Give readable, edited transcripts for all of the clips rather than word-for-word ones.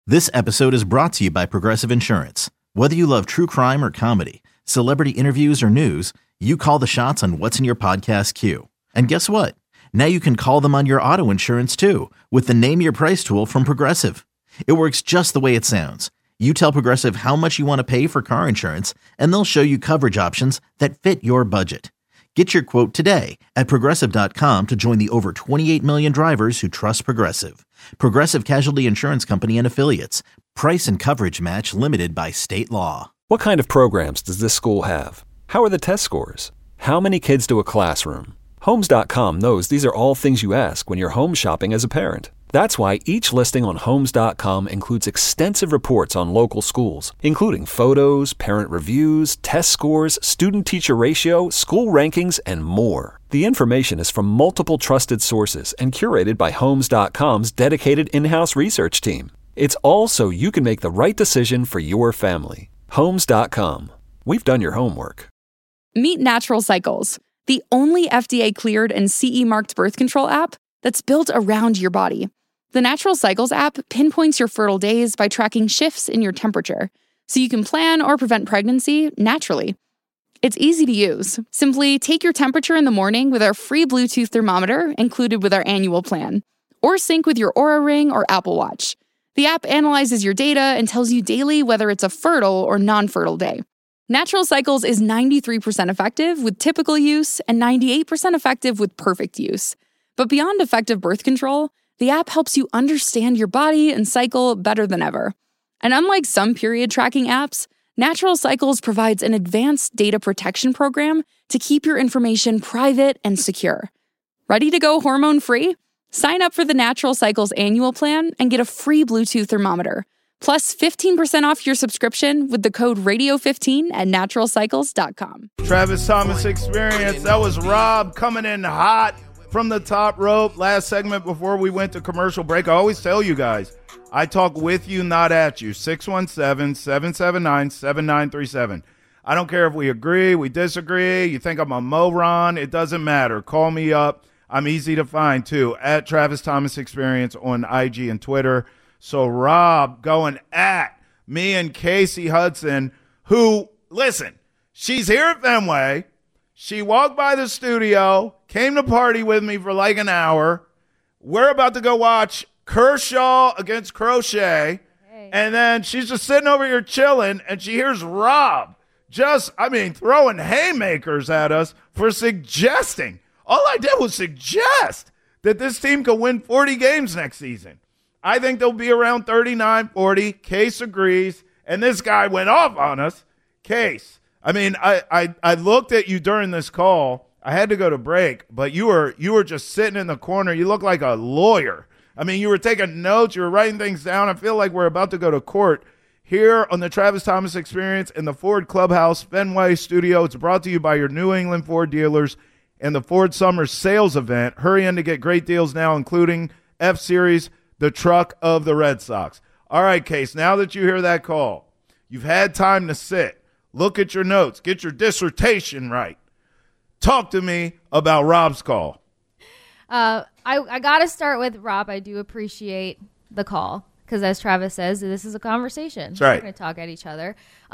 This episode is brought to you by Progressive Insurance. Whether you love true crime or comedy, celebrity interviews or news, you call the shots on what's in your podcast queue. And guess what? Now you can call them on your auto insurance too with the Name Your Price tool from Progressive. It works just the way it sounds. You tell Progressive how much you want to pay for car insurance, and they'll show you coverage options that fit your budget. Get your quote today at Progressive.com to join the over 28 million drivers who trust Progressive. Progressive Casualty Insurance Company and Affiliates. Price and coverage match limited by state law. What kind of programs does this school have? How are the test scores? How many kids to a classroom? Homes.com knows these are all things you ask when you're home shopping as a parent. That's why each listing on Homes.com includes extensive reports on local schools, including photos, parent reviews, test scores, student-teacher ratio, school rankings, and more. The information is from multiple trusted sources and curated by Homes.com's dedicated in-house research team. It's all so you can make the right decision for your family. Homes.com. We've done your homework. Meet Natural Cycles, the only FDA-cleared and CE-marked birth control app that's built around your body. The Natural Cycles app pinpoints your fertile days by tracking shifts in your temperature, so you can plan or prevent pregnancy naturally. It's easy to use. Simply take your temperature in the morning with our free Bluetooth thermometer included with our annual plan, or sync with your Oura Ring or Apple Watch. The app analyzes your data and tells you daily whether it's a fertile or non-fertile day. Natural Cycles is 93% effective with typical use and 98% effective with perfect use. But beyond effective birth control, the app helps you understand your body and cycle better than ever. And unlike some period tracking apps, Natural Cycles provides an advanced data protection program to keep your information private and secure. Ready to go hormone-free? Sign up for the Natural Cycles annual plan and get a free Bluetooth thermometer, plus 15% off your subscription with the code radio15 at naturalcycles.com. Travis Thomas Experience. That was Rob coming in hot from the top rope. Last segment before we went to commercial break. I always tell you guys, I talk with you, not at you. 617-779-7937. I don't care if we agree, we disagree, you think I'm a moron. It doesn't matter. Call me up. I'm easy to find, too, at Travis Thomas Experience on IG and Twitter. So Rob going at me and Casey Hudson, who, listen, she's here at Fenway. She walked by the studio, came to party with me for like an hour. We're about to go watch Kershaw against Crochet. Hey. And then she's just sitting over here chilling, and she hears Rob throwing haymakers at us for suggesting. All I did was suggest that this team could win 40 games next season. I think they'll be around 39, 40. Case agrees. And this guy went off on us. Case. I mean, I looked at you during this call. I had to go to break, but you were just sitting in the corner. You look like a lawyer. I mean, you were taking notes. You were writing things down. I feel like we're about to go to court here on the Travis Thomas Experience in the Ford Clubhouse Fenway studio. It's brought to you by your New England Ford dealers and the Ford Summer Sales Event. Hurry in to get great deals now, including F-Series, the truck of the Red Sox. All right, Case, now that you hear that call, you've had time to sit. Look at your notes. Get your dissertation right. Talk to me about Rob's call. I got to start with Rob. I do appreciate the call because, as Travis says, this is a conversation. That's right. We're going to talk at each other.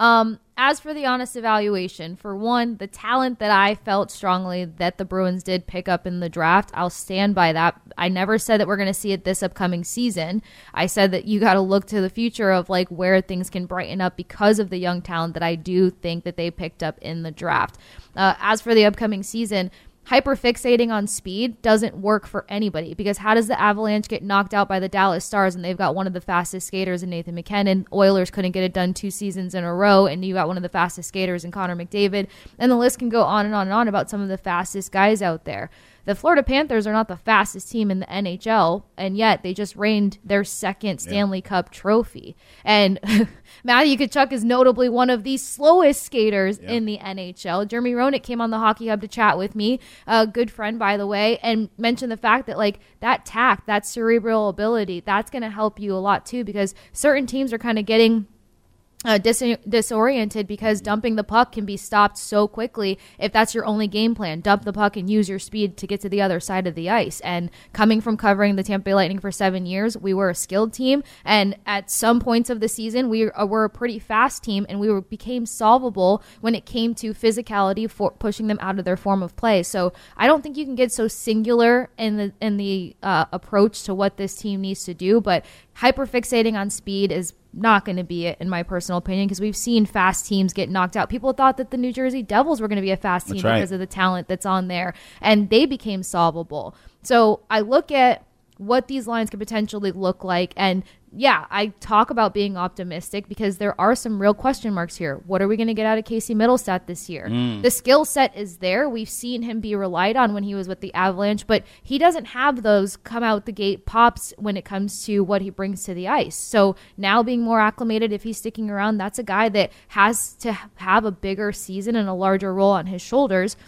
As for the honest evaluation, for one, the talent that I felt strongly that the Bruins did pick up in the draft, I'll stand by that. I never said that we're going to see it this upcoming season. I said that you got to look to the future of like where things can brighten up because of the young talent that I do think that they picked up in the draft. As for the upcoming season, hyperfixating on speed doesn't work for anybody because how does the Avalanche get knocked out by the Dallas Stars and they've got one of the fastest skaters in Nathan McKinnon? Oilers couldn't get it done 2 seasons in a row, and you got one of the fastest skaters in Connor McDavid. And the list can go on and on and on about some of the fastest guys out there. The Florida Panthers are not the fastest team in the NHL, and yet they just reigned their second Stanley Cup trophy. And Matthew Tkachuk is notably one of the slowest skaters in the NHL. Jeremy Roenick came on the Hockey Hub to chat with me, a good friend, by the way, and mentioned the fact that like that tact, that cerebral ability, that's going to help you a lot too, because certain teams are kind of getting disoriented because dumping the puck can be stopped so quickly if that's your only game plan. Dump the puck and use your speed to get to the other side of the ice. And coming from covering the Tampa Bay Lightning for 7 years, we were a skilled team, and at some points of the season we were a pretty fast team, and we became solvable when it came to physicality for pushing them out of their form of play. So I don't think you can get so singular in the approach to what this team needs to do, but hyperfixating on speed is not going to be it, in my personal opinion, because we've seen fast teams get knocked out. People thought that the New Jersey Devils were going to be a fast team because of the talent that's on there, and they became solvable. So I look at what these lines could potentially look like, and yeah, I talk about being optimistic because there are some real question marks here. What are we going to get out of Casey Middlestat this year? The skill set is there. We've seen him be relied on when he was with the Avalanche, but he doesn't have those come out the gate pops when it comes to what he brings to the ice. So now being more acclimated, if he's sticking around, that's a guy that has to have a bigger season and a larger role on his shoulders.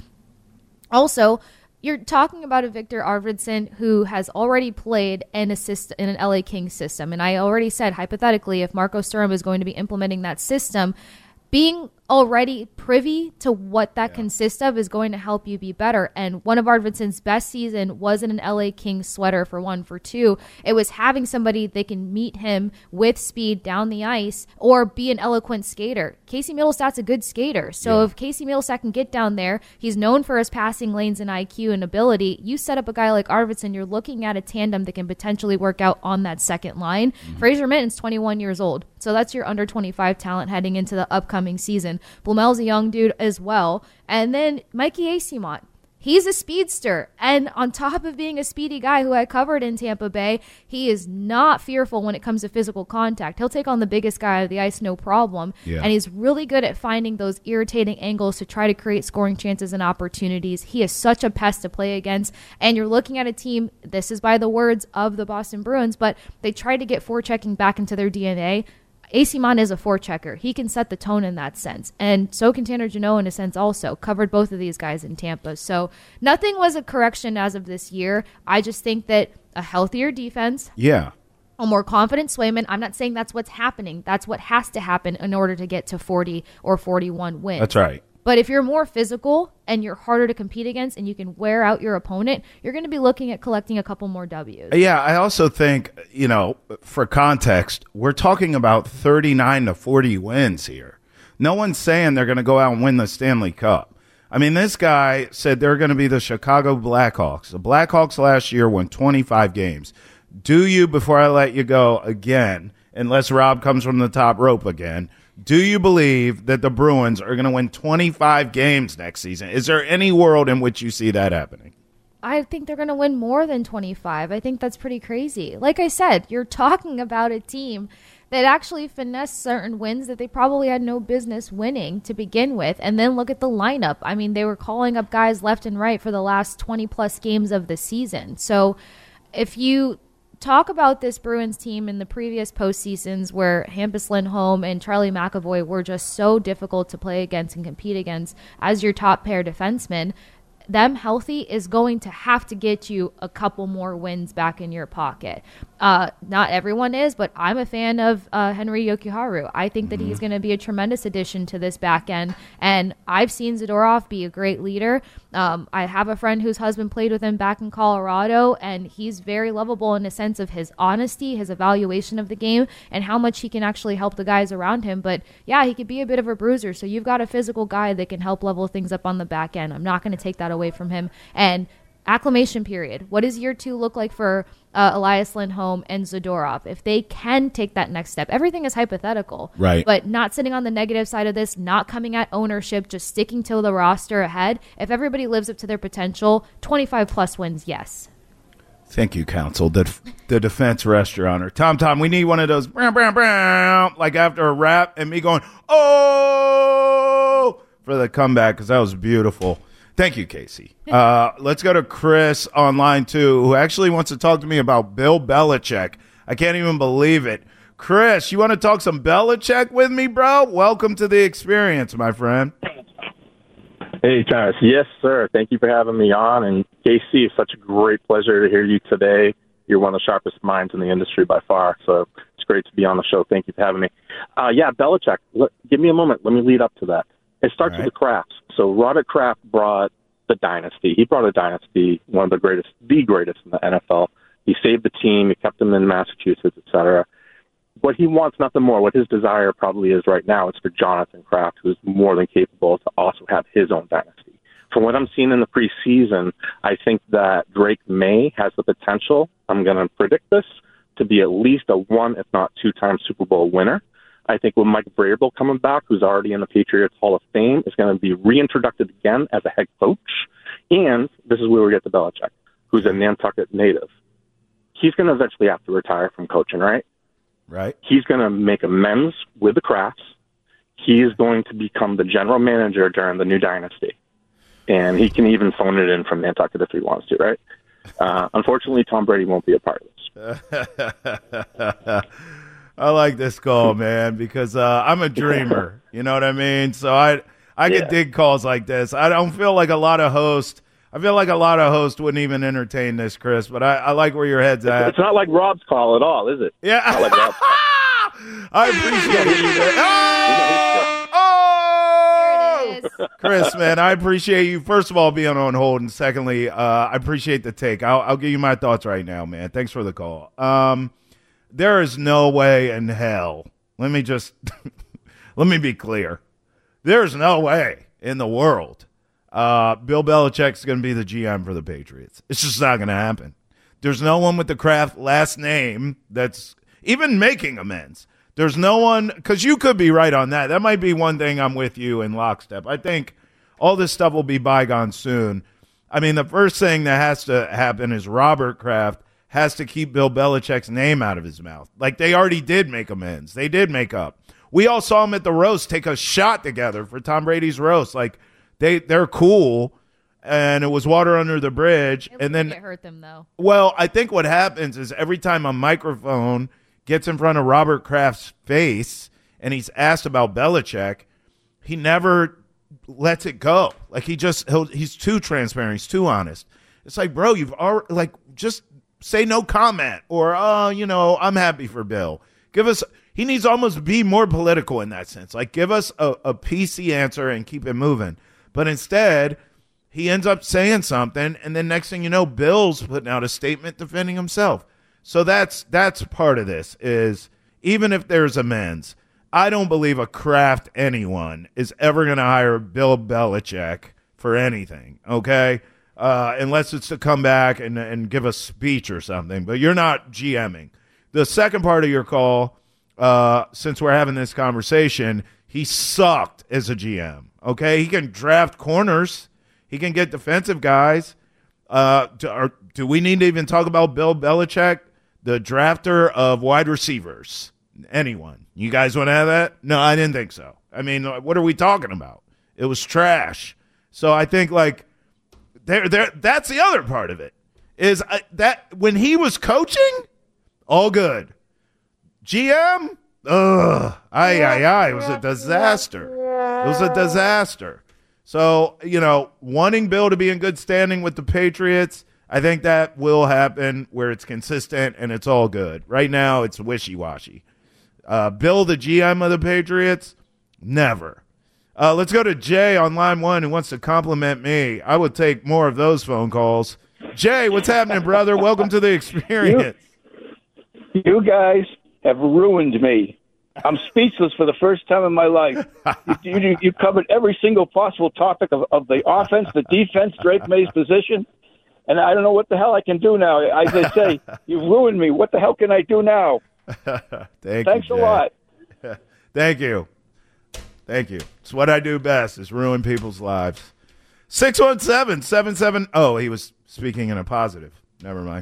Also, you're talking about a Victor Arvidsson who has already played in an LA Kings system. And I already said, hypothetically, if Marco Sturm is going to be implementing that system, being already privy to what that consists of is going to help you be better. And one of Arvidsson's best season wasn't an LA Kings sweater, for one. For two, it was having somebody that can meet him with speed down the ice or be an eloquent skater. Casey Middlestat's a good skater. So if Casey Middlestat can get down there, he's known for his passing lanes and IQ and ability. You set up a guy like Arvidsson, you're looking at a tandem that can potentially work out on that second line. Fraser Minton's 21 years old. So that's your under 25 talent heading into the upcoming season. Blumell's a young dude as well. And then Mikey Eyssimont. He's a speedster. And on top of being a speedy guy who I covered in Tampa Bay, he is not fearful when it comes to physical contact. He'll take on the biggest guy of the ice, no problem. And he's really good at finding those irritating angles to try to create scoring chances and opportunities. He is such a pest to play against. And you're looking at a team, this is by the words of the Boston Bruins, but they tried to get forechecking back into their DNA. Eyssimont is a forechecker. He can set the tone in that sense. And so can Tanner Jeannot in a sense also. Covered both of these guys in Tampa. So nothing was a correction as of this year. I just think that a healthier defense. A more confident Swayman. I'm not saying that's what's happening. That's what has to happen in order to get to 40 or 41 wins. That's right. But if you're more physical and you're harder to compete against and you can wear out your opponent, you're going to be looking at collecting a couple more W's. Yeah, I also think, for context, we're talking about 39 to 40 wins here. No one's saying they're going to go out and win the Stanley Cup. I mean, this guy said they're going to be the Chicago Blackhawks. The Blackhawks last year won 25 games. Do you, before I let you go again, unless Rob comes from the top rope again, do you believe that the Bruins are going to win 25 games next season? Is there any world in which you see that happening? I think they're going to win more than 25. I think that's pretty crazy. Like I said, you're talking about a team that actually finessed certain wins that they probably had no business winning to begin with. And then look at the lineup. I mean, they were calling up guys left and right for the last 20-plus games of the season. So if you talk about this Bruins team in the previous postseasons where Hampus Lindholm and Charlie McAvoy were just so difficult to play against and compete against as your top pair defensemen, them healthy is going to have to get you a couple more wins back in your pocket. Not everyone is, but I'm a fan of Henri Jokiharju. I think that he's going to be a tremendous addition to this back end, and I've seen Zadorov be a great leader. I have a friend whose husband played with him back in Colorado, and he's very lovable in the sense of his honesty, his evaluation of the game, and how much he can actually help the guys around him. But yeah, he could be a bit of a bruiser, so you've got a physical guy that can help level things up on the back end. I'm not going to take that away from him. And acclimation period. What does year 2 look like for Elias Lindholm and Zadorov? If they can take that next step, everything is hypothetical, right? But not sitting on the negative side of this, not coming at ownership, just sticking to the roster ahead. If everybody lives up to their potential, 25 plus wins, yes. Thank you, Counsel. The defense restaurant. Tom, we need one of those like after a rap and me going, oh, for the comeback, because that was beautiful. Thank you, Casey. Let's go to Chris on line 2, who actually wants to talk to me about Bill Belichick. I can't even believe it. Chris, you want to talk some Belichick with me, bro? Welcome to the experience, my friend. Hey, Travis. Yes, sir. Thank you for having me on. And Casey, it's such a great pleasure to hear you today. You're one of the sharpest minds in the industry by far. So it's great to be on the show. Thank you for having me. Yeah, Belichick, give me a moment. Let me lead up to that. It starts with the Krafts. So Robert Kraft brought the dynasty. He brought a dynasty, one of the greatest in the NFL. He saved the team. He kept them in Massachusetts, et cetera. What he wants, nothing more, what his desire probably is right now is for Jonathan Kraft, who's more than capable to also have his own dynasty. From what I'm seeing in the preseason, I think that Drake May has the potential, I'm going to predict this, to be at least a one, if not two-time Super Bowl winner. I think with Mike Vrabel coming back, who's already in the Patriots Hall of Fame, is going to be reintroduced again as a head coach. And this is where we get to Belichick, who's a Nantucket native. He's going to eventually have to retire from coaching, right? Right. He's going to make amends with the Krafts. He is going to become the general manager during the new dynasty. And he can even phone it in from Nantucket if he wants to, right? Unfortunately, Tom Brady won't be a part of this. I like this call, man, because I'm a dreamer. You know what I mean? So I could dig calls like this. I don't feel like a lot of hosts. I feel like a lot of hosts wouldn't even entertain this, Chris, but I like where your head's at. It's not like Rob's call at all, is it? Yeah. Not like Rob's call. I appreciate you. Oh! Chris, man, I appreciate you, first of all, being on hold, and secondly, I appreciate the take. I'll give you my thoughts right now, man. Thanks for the call. There is no way in hell. Let me be clear. There's no way in the world Bill Belichick's going to be the GM for the Patriots. It's just not going to happen. There's no one with the Kraft last name that's even making amends. There's no one, because you could be right on that. That might be one thing I'm with you in lockstep. I think all this stuff will be bygone soon. I mean, the first thing that has to happen is Robert Kraft has to keep Bill Belichick's name out of his mouth. Like, they already did make amends. They did make up. We all saw him at the roast take a shot together for Tom Brady's roast. Like, they're cool, and it was water under the bridge. And then it hurt them, though. Well, I think what happens is every time a microphone gets in front of Robert Kraft's face and he's asked about Belichick, he never lets it go. Like, he's too transparent. He's too honest. It's like, bro, you've already, like, just say no comment or, I'm happy for Bill. He needs to almost be more political in that sense. Like, give us a PC answer and keep it moving. But instead, he ends up saying something, and then next thing you know, Bill's putting out a statement defending himself. So that's part of this, is even if there's amends, I don't believe a Kraft anyone is ever going to hire Bill Belichick for anything, okay? Unless it's to come back and give a speech or something. But you're not GMing. The second part of your call, since we're having this conversation, he sucked as a GM. Okay, he can draft corners. He can get defensive guys. Do we need to even talk about Bill Belichick, the drafter of wide receivers? Anyone? You guys want to have that? No, I didn't think so. I mean, what are we talking about? It was trash. So I think, like, that's the other part of it, is that when he was coaching, all good. GM, it was a disaster. It was a disaster. So, wanting Bill to be in good standing with the Patriots, I think that will happen where it's consistent and it's all good. Right now, it's wishy-washy. Bill, the GM of the Patriots, never. Let's go to Jay on line 1 who wants to compliment me. I would take more of those phone calls. Jay, what's happening, brother? Welcome to the experience. You guys have ruined me. I'm speechless for the first time in my life. You covered every single possible topic of the offense, the defense, Drake May's position, and I don't know what the hell I can do now. As they say, you ruined me. What the hell can I do now? Thanks a lot. Thank you. It's what I do best, is ruin people's lives. 617-77. Oh, he was speaking in a positive. Never mind.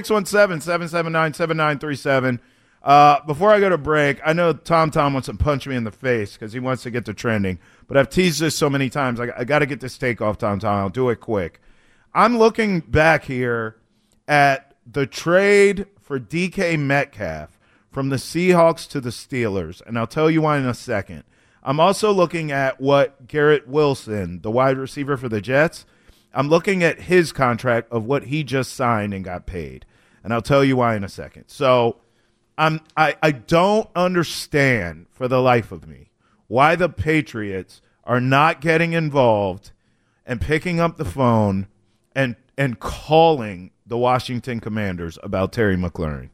617-779-7937. Before I go to break, I know Tom wants to punch me in the face because he wants to get to trending, but I've teased this so many times. I got to get this take off, Tom. I'll do it quick. I'm looking back here at the trade for DK Metcalf from the Seahawks to the Steelers, and I'll tell you why in a second. I'm also looking at what Garrett Wilson, the wide receiver for the Jets, I'm looking at his contract of what he just signed and got paid, and I'll tell you why in a second. So I don't understand for the life of me why the Patriots are not getting involved and picking up the phone and calling the Washington Commanders about Terry McLaurin.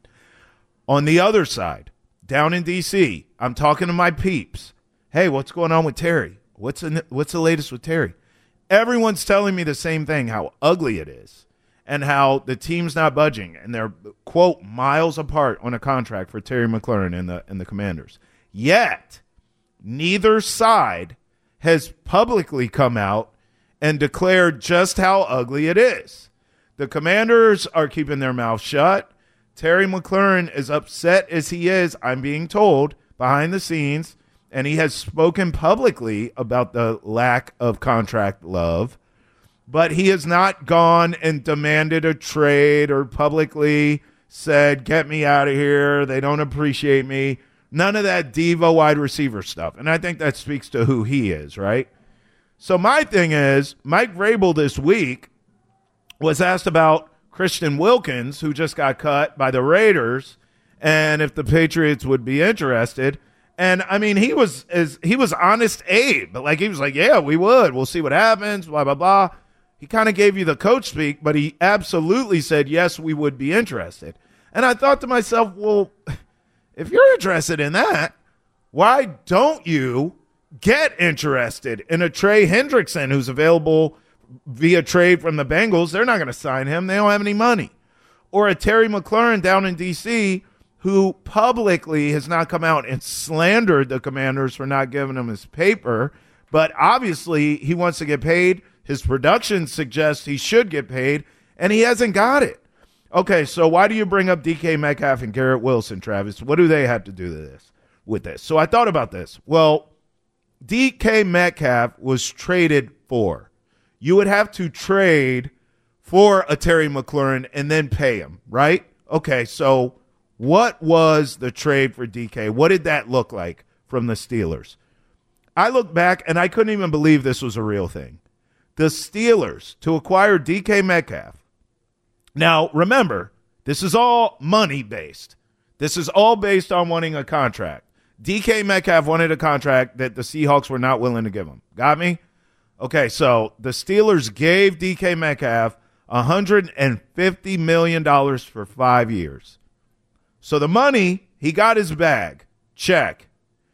On the other side, down in D.C., I'm talking to my peeps. Hey, what's going on with Terry? What's the latest with Terry? Everyone's telling me the same thing, how ugly it is and how the team's not budging, and they're, quote, miles apart on a contract for Terry McLaurin and the Commanders. Yet, neither side has publicly come out and declared just how ugly it is. The Commanders are keeping their mouths shut. Terry McLaurin, as upset as he is, I'm being told, behind the scenes, and he has spoken publicly about the lack of contract love, but he has not gone and demanded a trade or publicly said, get me out of here, they don't appreciate me. None of that diva wide receiver stuff. And I think that speaks to who he is, right? So my thing is, Mike Vrabel this week was asked about Christian Wilkins, who just got cut by the Raiders, and if the Patriots would be interested. And, I mean, he was honest Abe. But, he was like, yeah, we would. We'll see what happens, blah, blah, blah. He kind of gave you the coach speak, but he absolutely said, yes, we would be interested. And I thought to myself, well, if you're interested in that, why don't you get interested in a Trey Hendrickson who's available via trade from the Bengals? They're not going to sign him. They don't have any money. Or a Terry McLaurin down in D.C., who publicly has not come out and slandered the Commanders for not giving him his paper, but obviously he wants to get paid. His production suggests he should get paid, and he hasn't got it. Okay, so why do you bring up DK Metcalf and Garrett Wilson, Travis? What do they have to do with this? So I thought about this. Well, DK Metcalf was traded for. You would have to trade for a Terry McLaurin and then pay him, right? Okay, so what was the trade for DK? What did that look like from the Steelers? I look back, and I couldn't even believe this was a real thing. The Steelers, to acquire DK Metcalf. Now, remember, this is all money-based. This is all based on wanting a contract. DK Metcalf wanted a contract that the Seahawks were not willing to give him. Got me? Okay, so the Steelers gave DK Metcalf $150 million for 5 years. So the money, he got his bag. Check.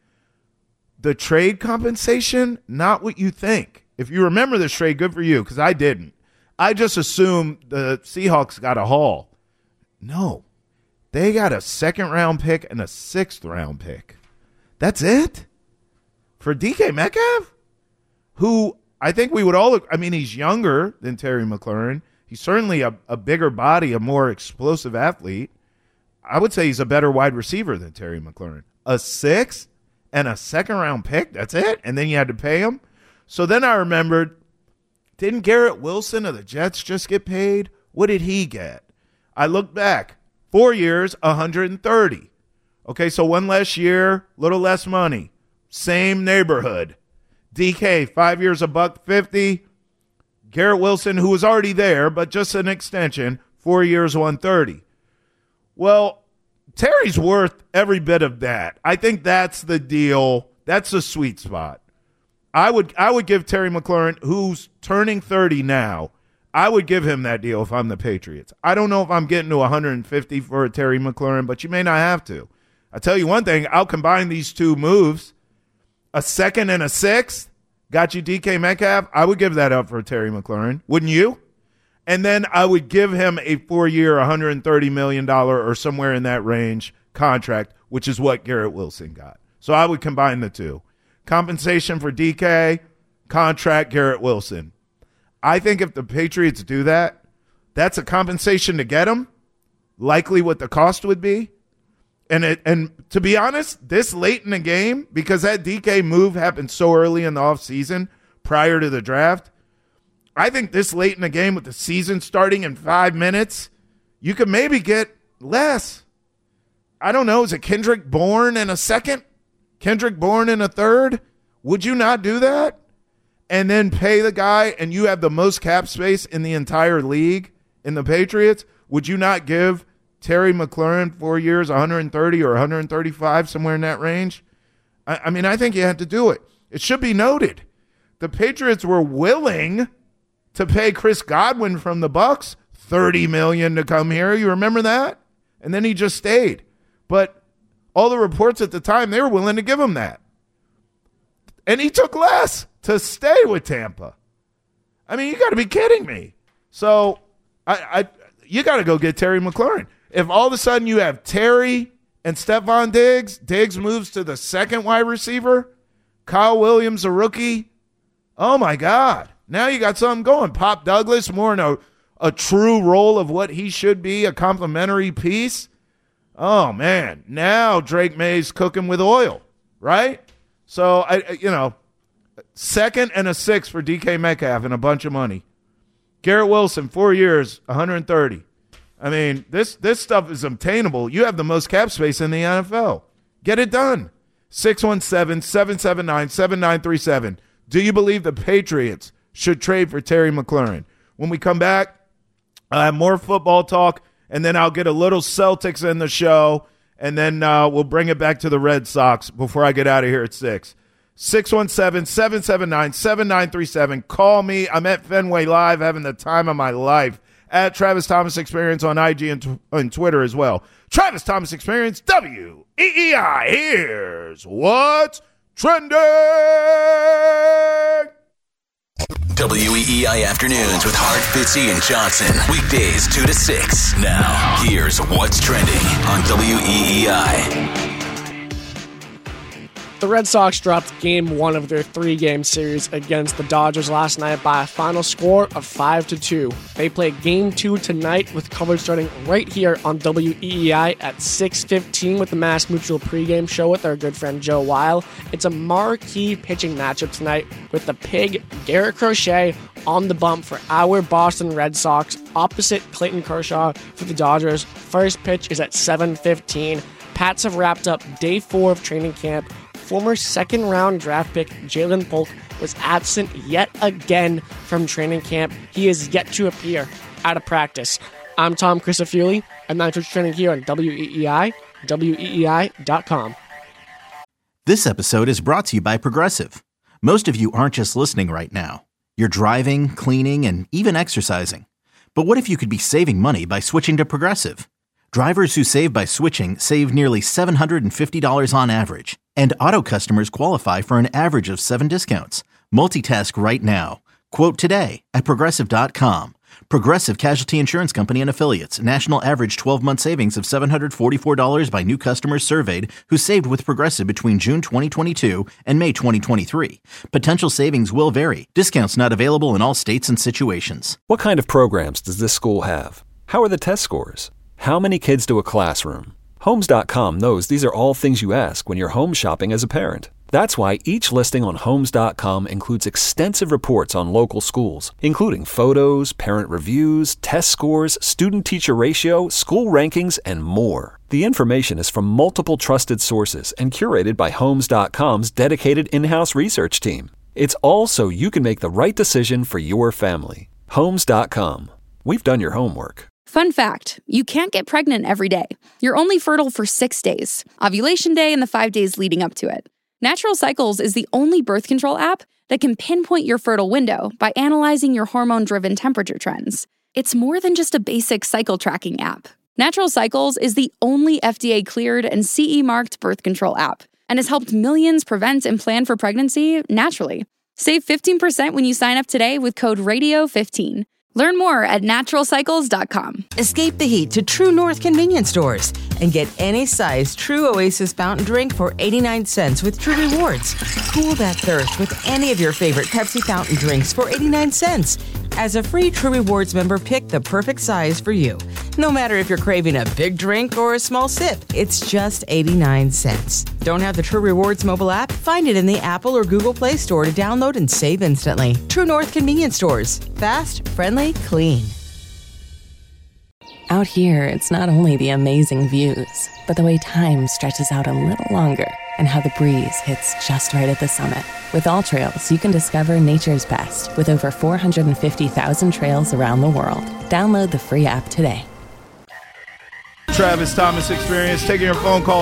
The trade compensation, not what you think. If you remember this trade, good for you, because I didn't. I just assumed the Seahawks got a haul. No. They got a second-round pick and a sixth-round pick. That's it? For DK Metcalf? Who I think we would all – I mean, he's younger than Terry McLaurin. He's certainly a bigger body, a more explosive athlete. I would say he's a better wide receiver than Terry McLaurin. A sixth and a second-round pick, that's it? And then you had to pay him? So then I remembered, didn't Garrett Wilson of the Jets just get paid? What did he get? I looked back. 4 years, $130. Okay, so one less year, little less money. Same neighborhood. DK, 5 years, $150. Garrett Wilson, who was already there, but just an extension, 4 years, $130. Well, Terry's worth every bit of that. I think that's the deal. That's the sweet spot. I would give Terry McLaurin, who's turning 30 now, I would give him that deal if I'm the Patriots. I don't know if I'm getting to 150 for a Terry McLaurin, but you may not have to. I'll tell you one thing, I'll combine these two moves. A second and a sixth, got you DK Metcalf. I would give that up for Terry McLaurin. Wouldn't you? And then I would give him a 4-year, $130 million or somewhere in that range contract, which is what Garrett Wilson got. So I would combine the two. Compensation for DK, contract Garrett Wilson. I think if the Patriots do that, that's a compensation to get him, likely what the cost would be. And to be honest, this late in the game, because that DK move happened so early in the offseason prior to the draft, I think this late in the game with the season starting in 5 minutes, you could maybe get less. I don't know. Is it Kendrick Bourne in a second? Kendrick Bourne in a third? Would you not do that? And then pay the guy, and you have the most cap space in the entire league in the Patriots? Would you not give Terry McLaurin, 4 years, 130 or 135, somewhere in that range. I mean, I think you had to do it. It should be noted, the Patriots were willing to pay Chris Godwin from the Bucs $30 million to come here. You remember that? And then he just stayed. But all the reports at the time, they were willing to give him that. And he took less to stay with Tampa. I mean, you got to be kidding me. So you got to go get Terry McLaurin. If all of a sudden you have Terry and Stephon Diggs, Diggs moves to the second wide receiver, Kyle Williams, a rookie, oh my God. Now you got something going. Pop Douglas, more in a true role of what he should be, a complementary piece. Oh, man. Now Drake May's cooking with oil, right? So, second and a 6 for DK Metcalf and a bunch of money. Garrett Wilson, 4 years, 130. I mean, this stuff is obtainable. You have the most cap space in the NFL. Get it done. 617-779-7937. Do you believe the Patriots should trade for Terry McLaurin? When we come back, I have more football talk, and then I'll get a little Celtics in the show, and then we'll bring it back to the Red Sox before I get out of here at 6. 617-779-7937. Call me. I'm at Fenway Live having the time of my life. At Travis Thomas Experience on IG and Twitter as well. Travis Thomas Experience, WEEI. Here's what's trending. WEEI Afternoons with Hart, Fitzy, and Johnson. Weekdays 2 to 6. Now, here's what's trending on WEEI. The Red Sox dropped Game 1 of their 3-game series against the Dodgers last night by a final score of 5-2. They play Game 2 tonight with coverage starting right here on WEEI at 6:15 with the Mass Mutual pregame show with our good friend Joe Weil. It's a marquee pitching matchup tonight with the Pig, Garrett Crochet, on the bump for our Boston Red Sox opposite Clayton Kershaw for the Dodgers. First pitch is at 7:15. Pats have wrapped up day 4 of training camp. Former second-round draft pick Jalen Polk was absent yet again from training camp. He is yet to appear out of practice. I'm Tom Crisafulli, and that's what's trending here on WEEI, WEEI.com. This episode is brought to you by Progressive. Most of you aren't just listening right now. You're driving, cleaning, and even exercising. But what if you could be saving money by switching to Progressive? Drivers who save by switching save nearly $750 on average, and auto customers qualify for an average of 7 discounts. Multitask right now. Quote today at Progressive.com. Progressive Casualty Insurance Company and Affiliates. National average 12-month savings of $744 by new customers surveyed who saved with Progressive between June 2022 and May 2023. Potential savings will vary. Discounts not available in all states and situations. What kind of programs does this school have? How are the test scores? How many kids do a classroom? Homes.com knows these are all things you ask when you're home shopping as a parent. That's why each listing on Homes.com includes extensive reports on local schools, including photos, parent reviews, test scores, student-teacher ratio, school rankings, and more. The information is from multiple trusted sources and curated by Homes.com's dedicated in-house research team. It's all so you can make the right decision for your family. Homes.com. We've done your homework. Fun fact, you can't get pregnant every day. You're only fertile for 6 days, ovulation day and the 5 days leading up to it. Natural Cycles is the only birth control app that can pinpoint your fertile window by analyzing your hormone-driven temperature trends. It's more than just a basic cycle tracking app. Natural Cycles is the only FDA-cleared and CE-marked birth control app and has helped millions prevent and plan for pregnancy naturally. Save 15% when you sign up today with code RADIO15. Learn more at naturalcycles.com. Escape the heat to True North convenience stores and get any size True Oasis fountain drink for 89 cents with True Rewards. Cool that thirst with any of your favorite Pepsi fountain drinks for 89 cents. As a free True Rewards member, pick the perfect size for you. No matter if you're craving a big drink or a small sip, it's just 89 cents. Don't have the True Rewards mobile app? Find it in the Apple or Google Play Store to download and save instantly. True North convenience stores. Fast, friendly, clean. Out here, it's not only the amazing views, but the way time stretches out a little longer and how the breeze hits just right at the summit. With AllTrails, you can discover nature's best with over 450,000 trails around the world. Download the free app today. Travis Thomas Experience. Taking your phone call,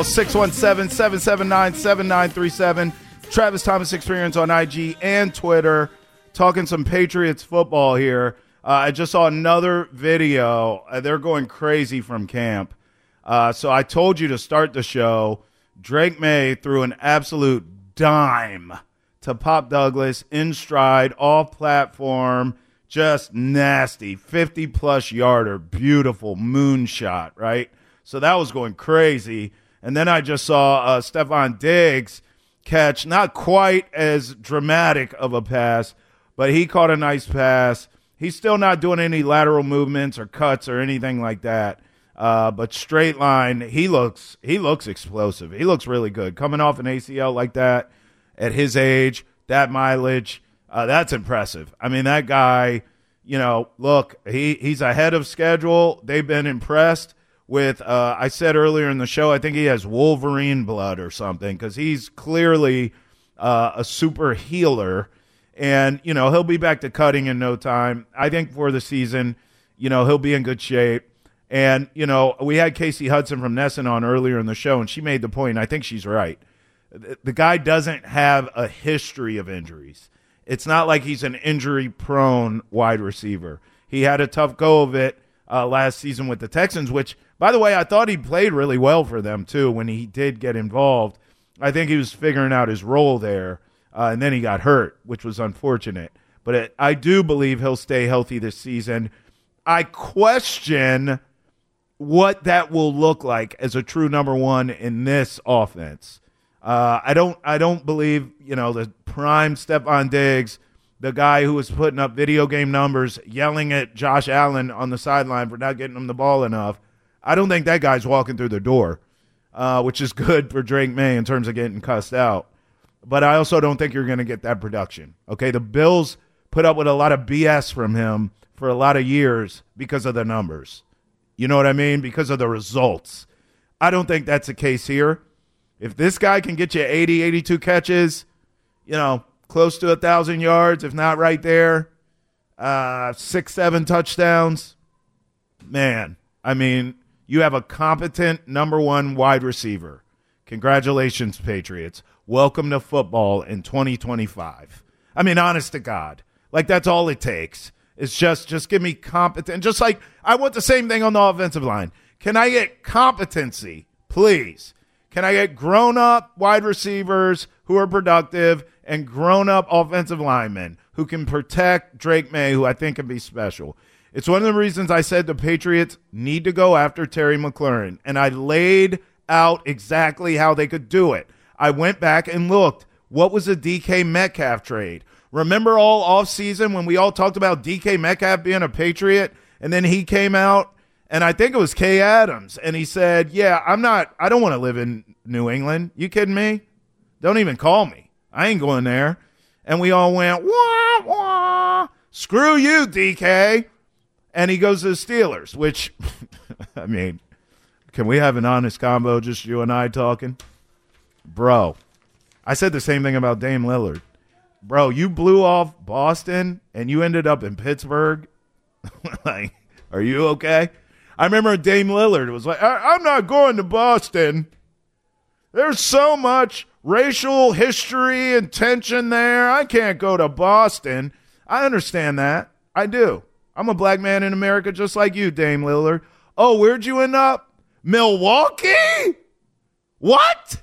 617-779-7937. Travis Thomas Experience on IG and Twitter. Talking some Patriots football here. I just saw another video. They're going crazy from camp. So I told you to start the show. Drake May threw an absolute dime to Pop Douglas in stride, off platform. Just nasty, 50-plus yarder, beautiful moonshot, right? So that was going crazy. And then I just saw Stephon Diggs catch not quite as dramatic of a pass, but he caught a nice pass. He's still not doing any lateral movements or cuts or anything like that. But straight line, he looks explosive. He looks really good. Coming off an ACL like that at his age, that mileage, that's impressive. I mean, that guy, look, he's ahead of schedule. They've been impressed with, I said earlier in the show, I think he has Wolverine blood or something because he's clearly a super healer. And, he'll be back to cutting in no time. I think for the season, he'll be in good shape. And, we had Casey Hudson from Nesson on earlier in the show, and she made the point, and I think she's right. The guy doesn't have a history of injuries. It's not like he's an injury-prone wide receiver. He had a tough go of it last season with the Texans, which, by the way, I thought he played really well for them, too, when he did get involved. I think he was figuring out his role there, and then he got hurt, which was unfortunate. But I do believe he'll stay healthy this season. I question what that will look like as a true number one in this offense. I don't believe, the prime Stephon Diggs, the guy who was putting up video game numbers, yelling at Josh Allen on the sideline for not getting him the ball enough. I don't think that guy's walking through the door, which is good for Drake May in terms of getting cussed out. But I also don't think you're going to get that production. Okay, the Bills put up with a lot of BS from him for a lot of years because of the numbers. You know what I mean? Because of the results. I don't think that's the case here. If this guy can get you 80, 82 catches, close to 1,000 yards, if not right there, 6, 7 touchdowns, man, I mean, you have a competent number one wide receiver. Congratulations, Patriots. Welcome to football in 2025. I mean, honest to God. Like, that's all it takes. It's just give me competent. Just like I want the same thing on the offensive line. Can I get competency, please? Can I get grown-up wide receivers who are productive and grown-up offensive linemen who can protect Drake May, who I think can be special? It's one of the reasons I said the Patriots need to go after Terry McLaurin, and I laid out exactly how they could do it. I went back and looked. What was the DK Metcalf trade? Remember all offseason when we all talked about DK Metcalf being a Patriot, and then he came out, and I think it was Kay Adams, and he said, yeah, I don't want to live in New England. You kidding me? Don't even call me. I ain't going there. And we all went, wah, wah. Screw you, DK. And he goes to the Steelers, which, I mean, can we have an honest combo, just you and I talking? Bro, I said the same thing about Dame Lillard. Bro, you blew off Boston, and you ended up in Pittsburgh. Like, are you okay? I remember Dame Lillard was like, I'm not going to Boston. There's so much racial history and tension there. I can't go to Boston. I understand that. I do. I'm a black man in America just like you, Dame Lillard. Oh, where'd you end up? Milwaukee? What?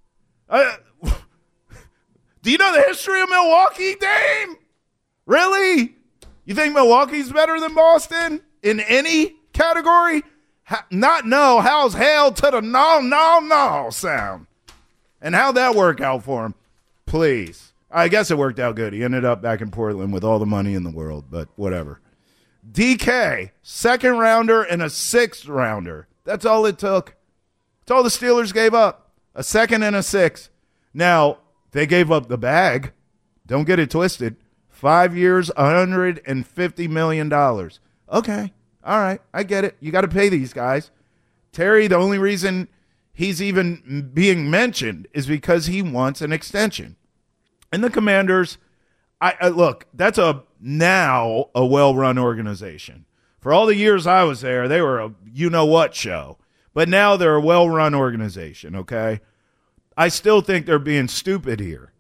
Do you know the history of Milwaukee, Dame? Really? You think Milwaukee's better than Boston in any category? Not no. How's hail to the no sound? And how'd that work out for him? Please. I guess it worked out good. He ended up back in Portland with all the money in the world, but whatever. DK, second rounder and a sixth rounder. That's all it took. That's all the Steelers gave up. A second and a sixth. Now, they gave up the bag. Don't get it twisted. 5 years, $150 million. Okay. All right. I get it. You got to pay these guys. Terry, the only reason he's even being mentioned is because he wants an extension. And the Commanders, look, that's now a well-run organization. For all the years I was there, they were a you-know-what show. But now they're a well-run organization, okay? I still think they're being stupid here.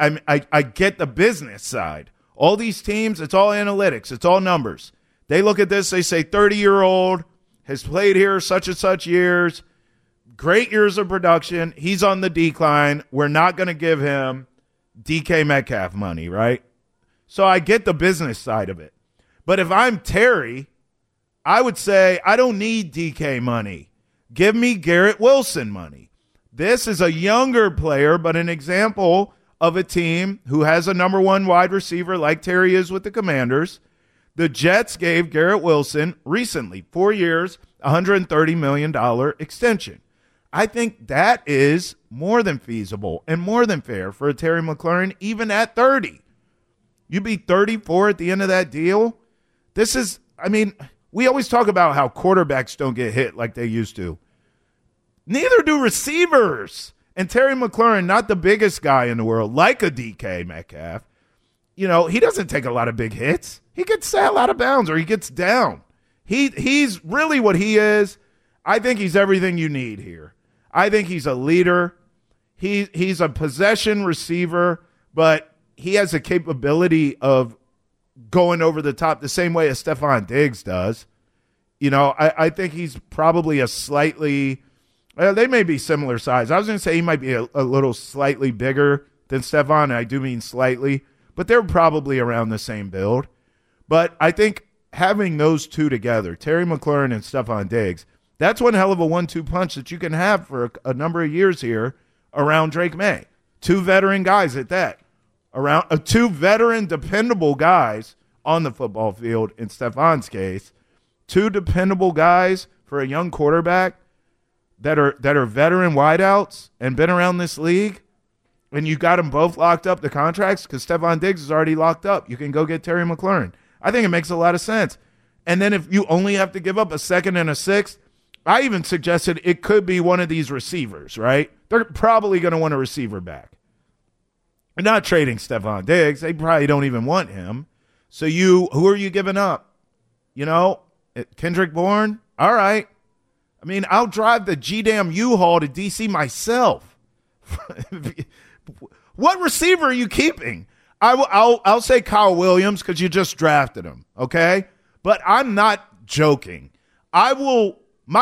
I get the business side. All these teams, it's all analytics. It's all numbers. They look at this, they say 30-year-old, has played here such and such years, great years of production. He's on the decline. We're not going to give him DK Metcalf money, right? So I get the business side of it. But if I'm Terry, I would say I don't need DK money. Give me Garrett Wilson money. This is a younger player, but an example of a team who has a number one wide receiver like Terry is with the Commanders. The Jets gave Garrett Wilson recently 4 years, $130 million extension. I think that is more than feasible and more than fair for a Terry McLaurin, even at 30. You'd be 34 at the end of that deal. This is, I mean, we always talk about how quarterbacks don't get hit like they used to. Neither do receivers. And Terry McLaurin, not the biggest guy in the world, like a DK Metcalf, you know, he doesn't take a lot of big hits. He gets out of bounds or he gets down. He's really what he is. I think he's everything you need here. I think he's a leader. He's a possession receiver, but he has a capability of going over the top the same way as Stephon Diggs does. You know, I think he's probably a slightly they may be similar size. I was going to say he might be a little slightly bigger than Stephon, and I do mean slightly, but they're probably around the same build. But I think having those two together, Terry McLaurin and Stephon Diggs, that's one hell of a 1-2 punch that you can have for a number of years here around Drake May. Two veteran guys at that. Around two veteran, dependable guys on the football field in Stephon's case. Two dependable guys for a young quarterback that are veteran wideouts and been around this league, and you got them both locked up, the contracts, because Stephon Diggs is already locked up. You can go get Terry McLaurin. I think it makes a lot of sense. And then if you only have to give up a second and a sixth, I even suggested it could be one of these receivers, right? They're probably going to want a receiver back. They're not trading Stephon Diggs. They probably don't even want him. So who are you giving up? You know, Kendrick Bourne? All right. I mean, I'll drive the G-damn U-Haul to D.C. myself. What receiver are you keeping? I'll say Kyle Williams because you just drafted him, okay? But I'm not joking. I will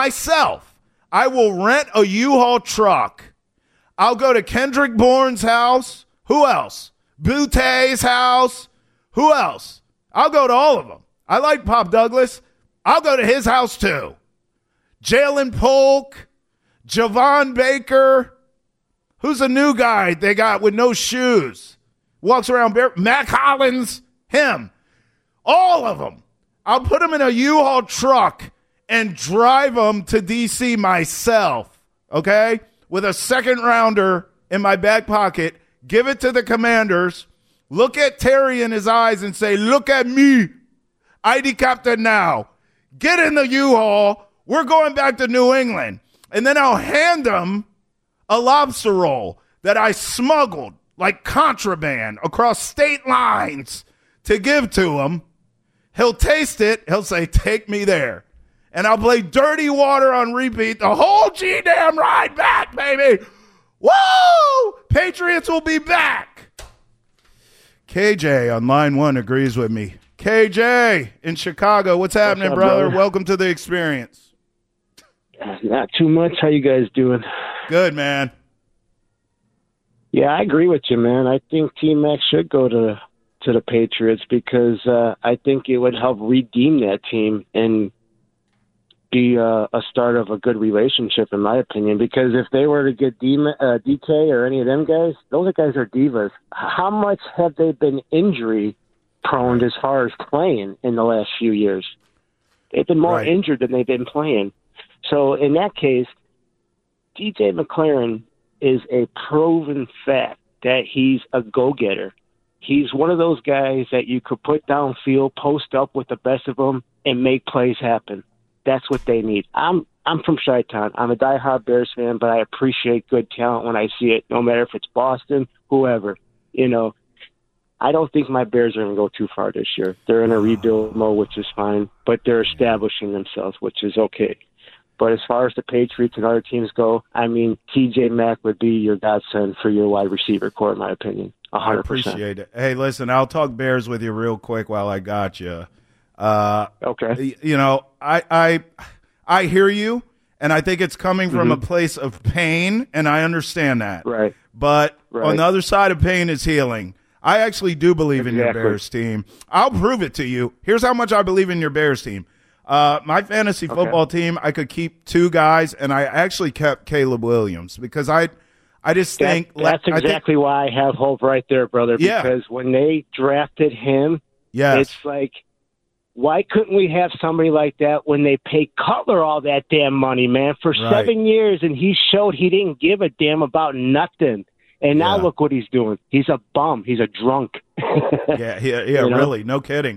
rent a U-Haul truck. I'll go to Kendrick Bourne's house. Who else? Boute's house. Who else? I'll go to all of them. I like Pop Douglas. I'll go to his house too. Jalen Polk, Javon Baker. Who's a new guy they got with no shoes? Walks around bare. Mac Hollins, him. All of them. I'll put them in a U-Haul truck and drive them to D.C. myself, okay? With a second rounder in my back pocket, give it to the Commanders, look at Terry in his eyes and say, look at me. ID captain now. Get in the U-Haul. We're going back to New England. And then I'll hand him a lobster roll that I smuggled like contraband across state lines to give to him. He'll taste it. He'll say, take me there. And I'll play Dirty Water on repeat the whole G-damn ride back, baby. Woo! Patriots will be back. KJ on line one agrees with me. KJ in Chicago, what's happening, brother? Welcome to the experience. Not too much. How you guys doing? Good, man. Yeah, I agree with you, man. I think T-Mac should go to the Patriots because I think it would help redeem that team and be a start of a good relationship, in my opinion. Because if they were to get DK or any of them guys, those guys are divas. How much have they been injury-prone as far as playing in the last few years? They've been more injured than they've been playing. So in that case, DJ McLaurin is a proven fact that he's a go-getter. He's one of those guys that you could put downfield, post up with the best of them, and make plays happen. That's what they need. I'm from Chi-Town. I'm a diehard Bears fan, but I appreciate good talent when I see it, no matter if it's Boston, whoever. You know, I don't think my Bears are going to go too far this year. They're in a rebuild mode, which is fine, but they're establishing themselves, which is okay. But as far as the Patriots and other teams go, I mean, TJ Mack would be your godsend for your wide receiver core, in my opinion. 100%. I appreciate it. Hey, listen, I'll talk Bears with you real quick while I got you. Okay. You know, I hear you, and I think it's coming from a place of pain, and I understand that. Right. But on the other side of pain is healing. I actually do believe in your Bears team. I'll prove it to you. Here's how much I believe in your Bears team. My fantasy football team, I could keep 2 guys, and I actually kept Caleb Williams because I just think that's exactly why I have hope right there, brother. Because when they drafted him, it's like, why couldn't we have somebody like that when they pay Cutler all that damn money, man, for 7 years, and he showed he didn't give a damn about nothing. And now look what he's doing. He's a bum. He's a drunk. Really, no kidding.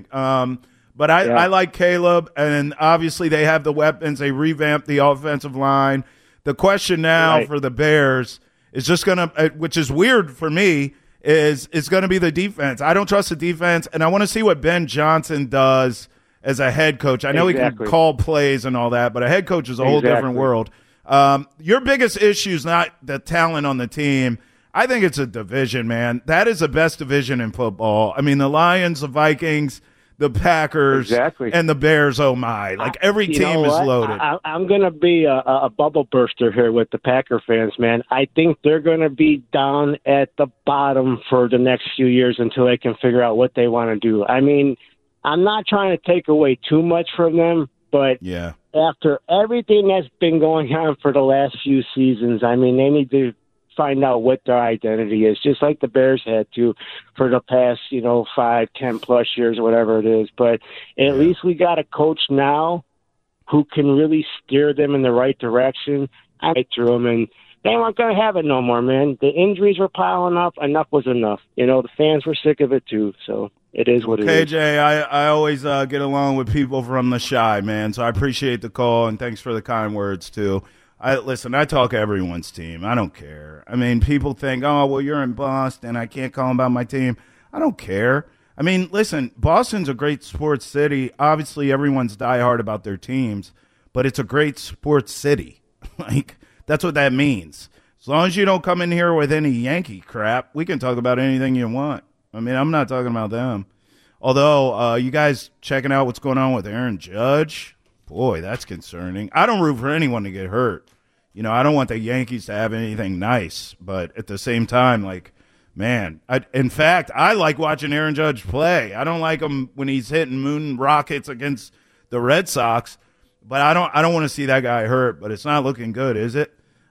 But I like Caleb, and obviously they have the weapons. They revamped the offensive line. The question now for the Bears is just going to, which is weird for me, is it's going to be the defense. I don't trust the defense, and I want to see what Ben Johnson does as a head coach. I know he can call plays and all that, but a head coach is a whole different world. Your biggest issue is not the talent on the team. I think it's a division, man. That is the best division in football. I mean, the Lions, the Vikings, the Packers, and the Bears, oh my. Like, every team is loaded. I'm going to be a bubble burster here with the Packer fans, man. I think they're going to be down at the bottom for the next few years until they can figure out what they want to do. I mean, I'm not trying to take away too much from them, but after everything that's been going on for the last few seasons, I mean, they need to find out what their identity is, just like the Bears had to for the past, 5, 10 plus years or whatever it is. But at least we got a coach now who can really steer them in the right direction. I went through them, and they weren't going to have it no more, man. The injuries were piling up. Enough was enough. The fans were sick of it too. So it is what it is. KJ, I always get along with people from the Chi, man. So I appreciate the call, and thanks for the kind words too. Listen, I talk everyone's team. I don't care. I mean, people think, oh, well, you're in Boston. I can't call about my team. I don't care. I mean, listen, Boston's a great sports city. Obviously, everyone's diehard about their teams, but it's a great sports city. Like, that's what that means. As long as you don't come in here with any Yankee crap, we can talk about anything you want. I mean, I'm not talking about them. Although, you guys checking out what's going on with Aaron Judge? Boy, that's concerning. I don't root for anyone to get hurt. I don't want the Yankees to have anything nice. But at the same time, like, man, in fact, I like watching Aaron Judge play. I don't like him when he's hitting moon rockets against the Red Sox. But I don't want to see that guy hurt. But it's not looking good, is it?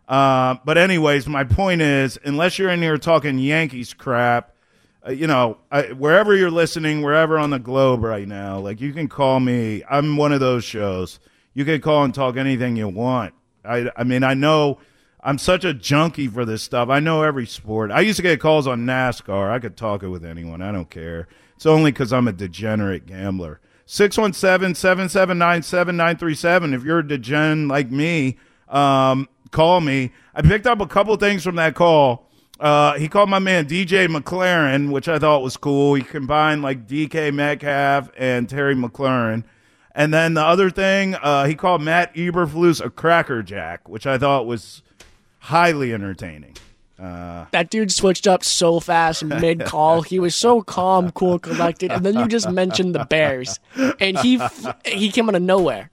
But anyways, my point is, unless you're in here talking Yankees crap, wherever you're listening, wherever on the globe right now, like, you can call me. I'm one of those shows. You can call and talk anything you want. I mean, I know I'm such a junkie for this stuff. I know every sport. I used to get calls on NASCAR. I could talk it with anyone. I don't care. It's only because I'm a degenerate gambler. 617-779-7937. If you're a degen like me, call me. I picked up a couple things from that call. He called my man DJ McLaren, which I thought was cool. He combined like DK Metcalf and Terry McLaurin. And then the other thing, he called Matt Eberflus a crackerjack, which I thought was highly entertaining. That dude switched up so fast mid-call. He was so calm, cool, collected. And then you just mentioned the Bears. And he came out of nowhere.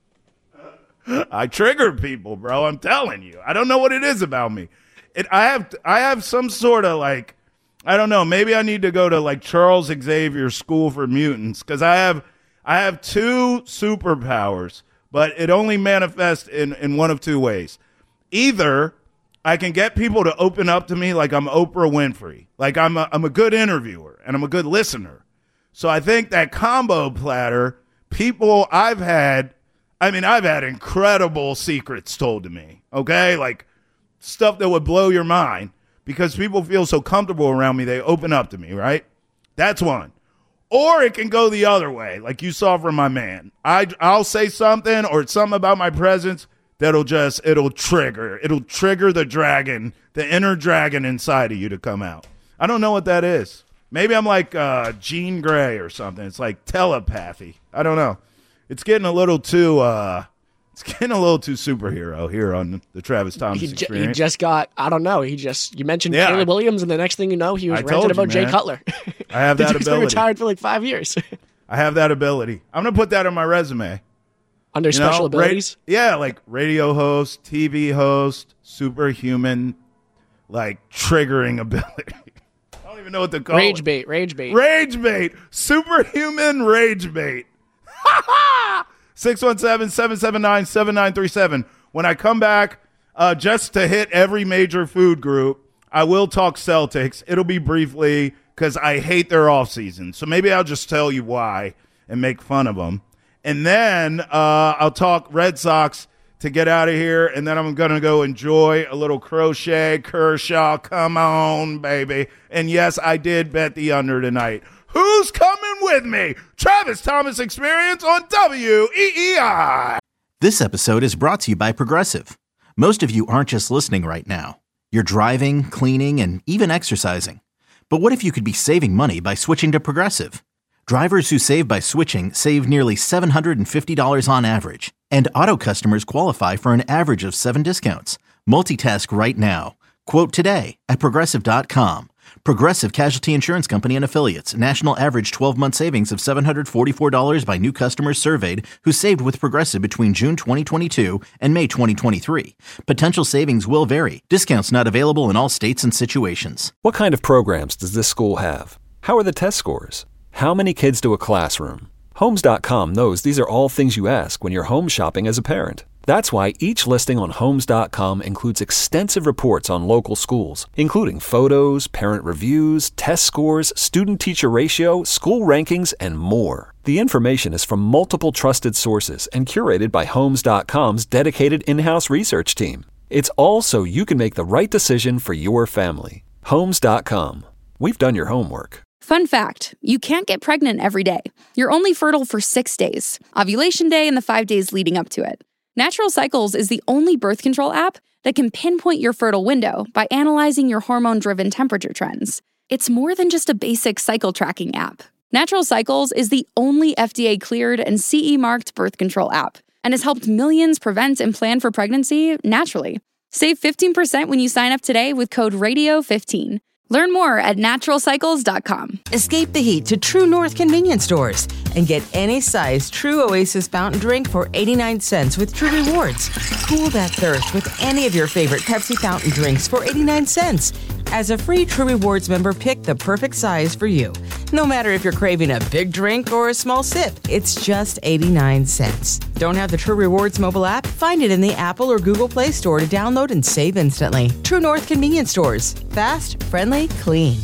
I trigger people, bro. I'm telling you. I don't know what it is about me. I have some sort of, like, I don't know, maybe I need to go to like Charles Xavier School for Mutants, because I have 2 superpowers, but it only manifests in one of 2 ways. Either I can get people to open up to me like I'm Oprah Winfrey, like I'm a good interviewer and I'm a good listener. So I think that combo platter, I've had incredible secrets told to me, okay? Like, stuff that would blow your mind, because people feel so comfortable around me, they open up to me, right? That's one. Or it can go the other way, like you saw from my man. I'll say something or something about my presence it'll trigger the dragon, the inner dragon inside of you to come out. I don't know what that is. Maybe I'm like Jean Grey or something. It's like telepathy. I don't know. It's getting a little too It's getting a little too superhero here on the Travis Thomas Experience. He just got, I don't know, you mentioned Caleb Williams, and the next thing you know, he was ranting about Jay Cutler. I have that ability. Retired for like 5 years. I have that ability. I'm going to put that on my resume. Under special abilities? Like radio host, TV host, superhuman, like triggering ability. I don't even know what to call Rage it. bait. Superhuman rage bait. 617-779-7937. When I come back, just to hit every major food group, I will talk Celtics. It'll be briefly because I hate their offseason. So maybe I'll just tell you why and make fun of them. And then I'll talk Red Sox to get out of here. And then I'm going to go enjoy a little crochet. Kershaw, come on, baby. And yes, I did bet the under tonight. Who's coming with me? Travis Thomas Experience on WEEI. This episode is brought to you by Progressive. Most of you aren't just listening right now. You're driving, cleaning, and even exercising. But what if you could be saving money by switching to Progressive? Drivers who save by switching save nearly $750 on average. And auto customers qualify for an average of 7 discounts. Multitask right now. Quote today at Progressive.com. Progressive Casualty Insurance Company and Affiliates. National average 12-month savings of $744 by new customers surveyed who saved with Progressive between June 2022 and May 2023. Potential savings will vary. Discounts not available in all states and situations. What kind of programs does this school have? How are the test scores? How many kids do a classroom? Homes.com knows these are all things you ask when you're home shopping as a parent. That's why each listing on Homes.com includes extensive reports on local schools, including photos, parent reviews, test scores, student-teacher ratio, school rankings, and more. The information is from multiple trusted sources and curated by Homes.com's dedicated in-house research team. It's all so you can make the right decision for your family. Homes.com. We've done your homework. Fun fact, you can't get pregnant every day. You're only fertile for 6 days, ovulation day and the 5 days leading up to it. Natural Cycles is the only birth control app that can pinpoint your fertile window by analyzing your hormone-driven temperature trends. It's more than just a basic cycle tracking app. Natural Cycles is the only FDA-cleared and CE-marked birth control app and has helped millions prevent and plan for pregnancy naturally. Save 15% when you sign up today with code RADIO15. Learn more at naturalcycles.com. Escape the heat to True North convenience stores and get any size True Oasis fountain drink for 89 cents with True Rewards. Cool that thirst with any of your favorite Pepsi fountain drinks for 89 cents. As a free True Rewards member, pick the perfect size for you. No matter if you're craving a big drink or a small sip, it's just 89 cents. Don't have the True Rewards mobile app? Find it in the Apple or Google Play Store to download and save instantly. True North convenience stores. Fast, friendly, clean.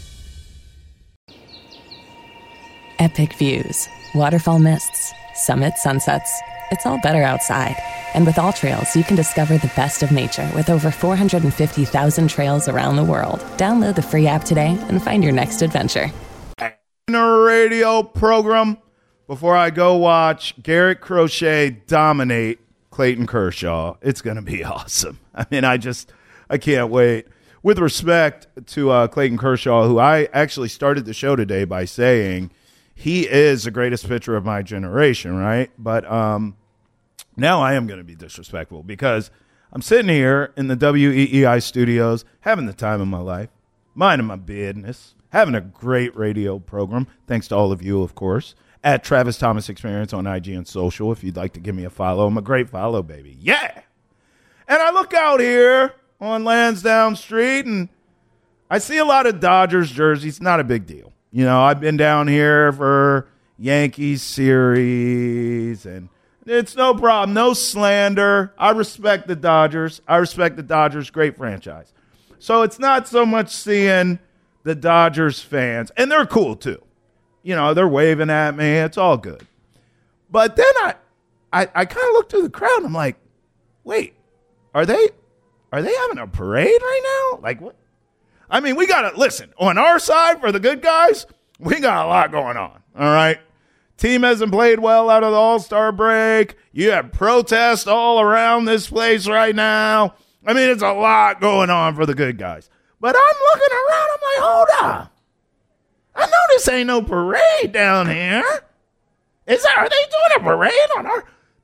Epic views, waterfall mists, summit sunsets. It's all better outside. And with AllTrails, you can discover the best of nature with over 450,000 trails around the world. Download the free app today and find your next adventure. In a radio program, before I go watch Garrett Crochet dominate Clayton Kershaw, it's going to be awesome. I mean, I can't wait. With respect to Clayton Kershaw, who I actually started the show today by saying he is the greatest pitcher of my generation, right? But now I am going to be disrespectful because I'm sitting here in the WEEI studios having the time of my life, minding my business, having a great radio program, thanks to all of you, of course, at Travis Thomas Experience on IG and social. If you'd like to give me a follow, I'm a great follow, baby. Yeah! And I look out here on Lansdowne Street, and I see a lot of Dodgers jerseys. Not a big deal. You know, I've been down here for Yankees series, and it's no problem. No slander. I respect the Dodgers. Great franchise. So it's not so much seeing the Dodgers fans, and they're cool too. You know, they're waving at me. It's all good. But then I kind of look through the crowd, and I'm like, wait, are they having a parade right now? Like, what? I mean, we got to listen. On our side, for the good guys, we got a lot going on. All right. Team hasn't played well out of the All-Star break. You have protests all around this place right now. I mean, it's a lot going on for the good guys. But I'm looking around. I'm like, hold up. I know this ain't no parade down here. Are they doing a parade on our?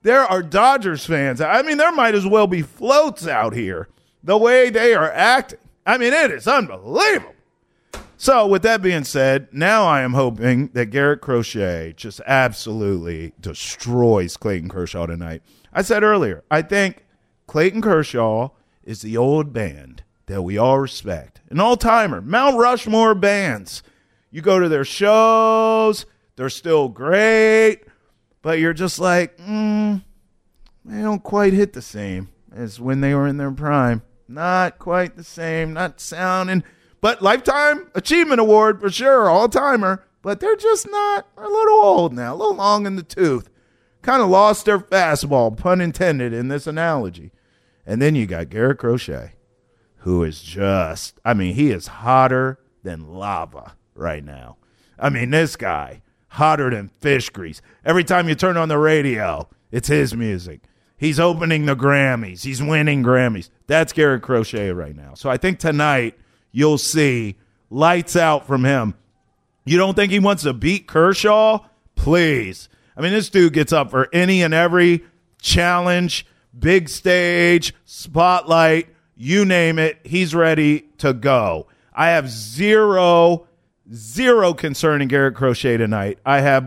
There are Dodgers fans. I mean, there might as well be floats out here. The way they are acting. I mean, it is unbelievable. So, with that being said, now I am hoping that Garrett Crochet just absolutely destroys Clayton Kershaw tonight. I said earlier, I think Clayton Kershaw is the old band that we all respect. An all-timer. Mount Rushmore bands. You go to their shows, they're still great, but you're just like, they don't quite hit the same as when they were in their prime. Not quite the same, not sounding, but Lifetime Achievement Award for sure, all-timer, but they're just not, they're a little old now, a little long in the tooth. Kind of lost their fastball, pun intended, in this analogy. And then you got Garrett Crochet, who is just, I mean, he is hotter than lava right now. I mean, this guy, hotter than fish grease. Every time you turn on the radio, it's his music. He's opening the Grammys. He's winning Grammys. That's Garrett Crochet right now. So I think tonight you'll see lights out from him. You don't think he wants to beat Kershaw? Please. I mean, this dude gets up for any and every challenge, big stage, spotlight, you name it. He's ready to go. I have zero concern in Garrett Crochet tonight. I have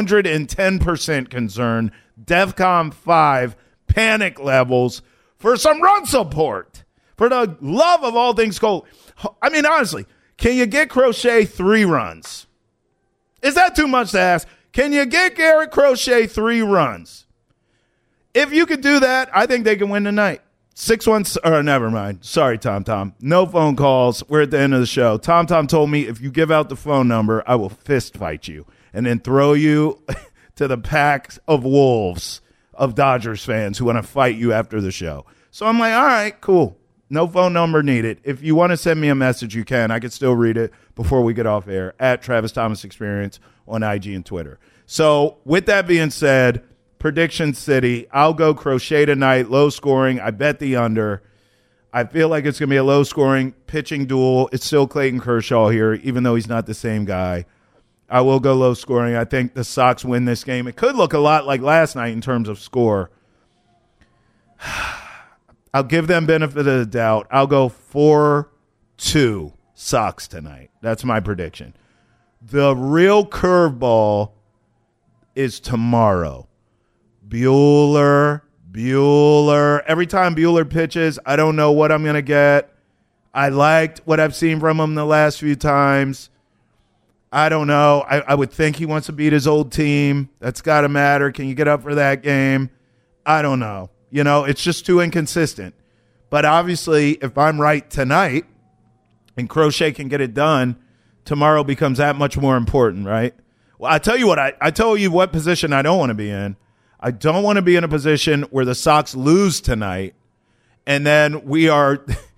110% concern, DEFCON 5, panic levels for some run support. For the love of all things cold. I mean, honestly, can you get Crochet 3 runs? Is that too much to ask? Can you get Garrett Crochet 3 runs? If you could do that, I think they can win tonight. 6-1, or never mind. Sorry, Tom. No phone calls. We're at the end of the show. Tom told me if you give out the phone number, I will fist fight you and then throw you to the pack of wolves of Dodgers fans who want to fight you after the show. So I'm like, all right, cool. No phone number needed. If you want to send me a message, you can. I can still read it before we get off air at Travis Thomas Experience on IG and Twitter. So with that being said, Prediction City, I'll go Crochet tonight, low scoring. I bet the under. I feel like it's going to be a low scoring pitching duel. It's still Clayton Kershaw here, even though he's not the same guy. I will go low scoring. I think the Sox win this game. It could look a lot like last night in terms of score. I'll give them benefit of the doubt. I'll go 4-2 Sox tonight. That's my prediction. The real curveball is tomorrow. Buehler. Every time Buehler pitches, I don't know what I'm going to get. I liked what I've seen from him the last few times. I don't know. I would think he wants to beat his old team. That's got to matter. Can you get up for that game? I don't know. You know, it's just too inconsistent. But obviously, if I'm right tonight and Crochet can get it done, tomorrow becomes that much more important, right? Well, I tell you what, I tell you what position I don't want to be in. I don't want to be in a position where the Sox lose tonight and then we're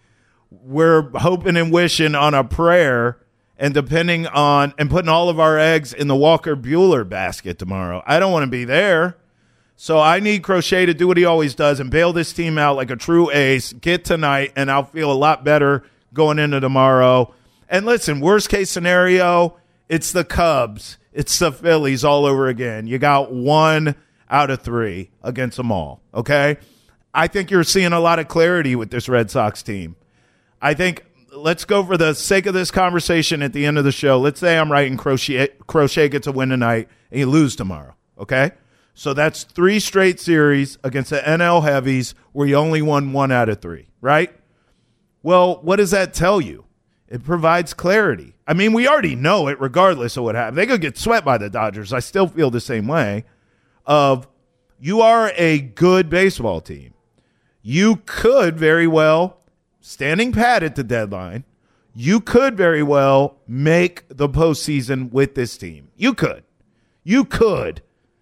hoping and wishing on a prayer and depending on and putting all of our eggs in the Walker Buehler basket tomorrow. I don't want to be there. So I need Crochet to do what he always does and bail this team out like a true ace, get tonight, and I'll feel a lot better going into tomorrow. And listen, worst case scenario, it's the Cubs. It's the Phillies all over again. You got 1 out of 3 against them all, okay? I think you're seeing a lot of clarity with this Red Sox team. I think let's go for the sake of this conversation at the end of the show. Let's say I'm right and Crochet gets a win tonight and you lose tomorrow, okay? So that's 3 straight series against the NL heavies where you only won 1 out of 3, right? Well, what does that tell you? It provides clarity. I mean, we already know it regardless of what happens. They could get swept by the Dodgers. I still feel the same way of you are a good baseball team. You could very well, standing pat at the deadline, you could very well make the postseason with this team. You could. You could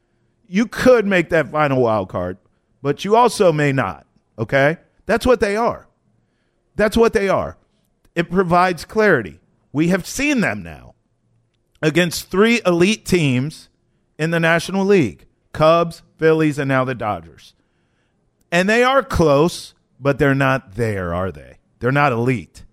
make that final wild card, but you also may not, okay? That's what they are. That's what they are. It provides clarity. We have seen them now against 3 elite teams in the National League, Cubs, Phillies, and now the Dodgers. And they are close, but they're not there, are they? They're not elite.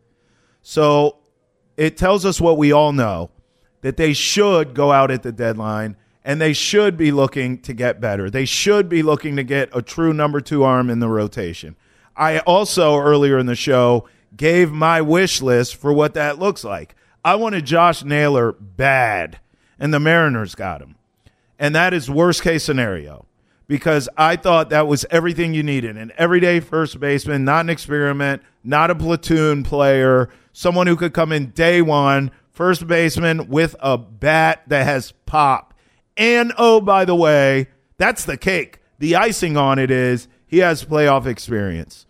So it tells us what we all know, that they should go out at the deadline and they should be looking to get better. They should be looking to get a true number 2 arm in the rotation. I also, earlier in the show, gave my wish list for what that looks like. I wanted Josh Naylor bad, and the Mariners got him. And that is worst case scenario, because I thought that was everything you needed. An everyday first baseman, not an experiment, not a platoon player, someone who could come in day one, first baseman with a bat that has pop. And, oh, by the way, that's the cake. The icing on it is he has playoff experience.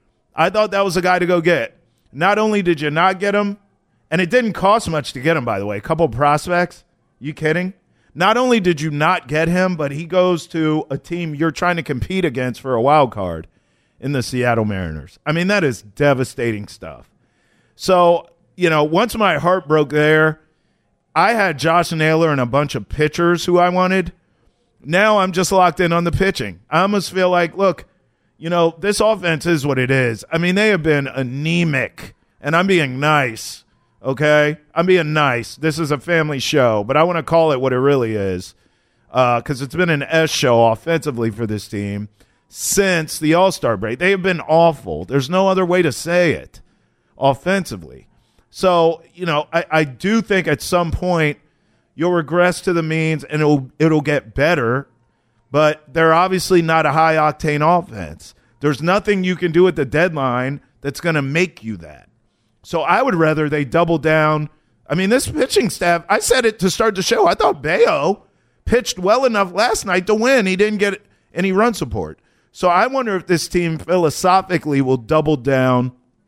I thought that was a guy to go get. Not only did you not get him, and it didn't cost much to get him, by the way, a couple prospects. You kidding? Not only did you not get him, but he goes to a team you're trying to compete against for a wild card in the Seattle Mariners. I mean, that is devastating stuff. So, once my heart broke there, I had Josh Naylor and a bunch of pitchers who I wanted. Now I'm just locked in on the pitching. I almost feel like, look, this offense is what it is. I mean, they have been anemic, and I'm being nice. Okay? I'm being nice. This is a family show, but I want to call it what it really is, because it's been an S show offensively for this team since the All-Star break. They have been awful. There's no other way to say it offensively. So, I do think at some point you'll regress to the means and it'll get better, but they're obviously not a high-octane offense. There's nothing you can do at the deadline that's going to make you that. So I would rather they double down. I mean, this pitching staff, I said it to start the show. I thought Bayo pitched well enough last night to win. He didn't get any run support. So I wonder if this team philosophically will double down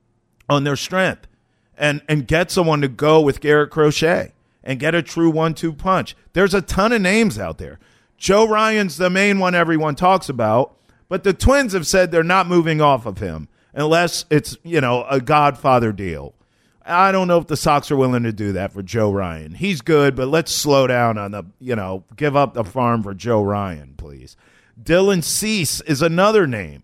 on their strength and get someone to go with Garrett Crochet and get a true 1-2 punch. There's a ton of names out there. Joe Ryan's the main one everyone talks about, but the Twins have said they're not moving off of him unless it's, a Godfather deal. I don't know if the Sox are willing to do that for Joe Ryan. He's good, but let's slow down on the, give up the farm for Joe Ryan, please. Dylan Cease is another name.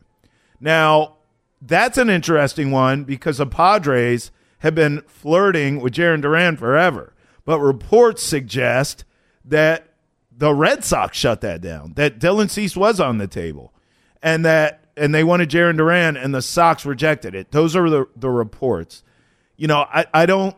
Now, that's an interesting one because the Padres have been flirting with Jarren Duran forever, but reports suggest that the Red Sox shut that down, that Dylan Cease was on the table, and they wanted Jarren Duran, and the Sox rejected it. Those are the reports. I'm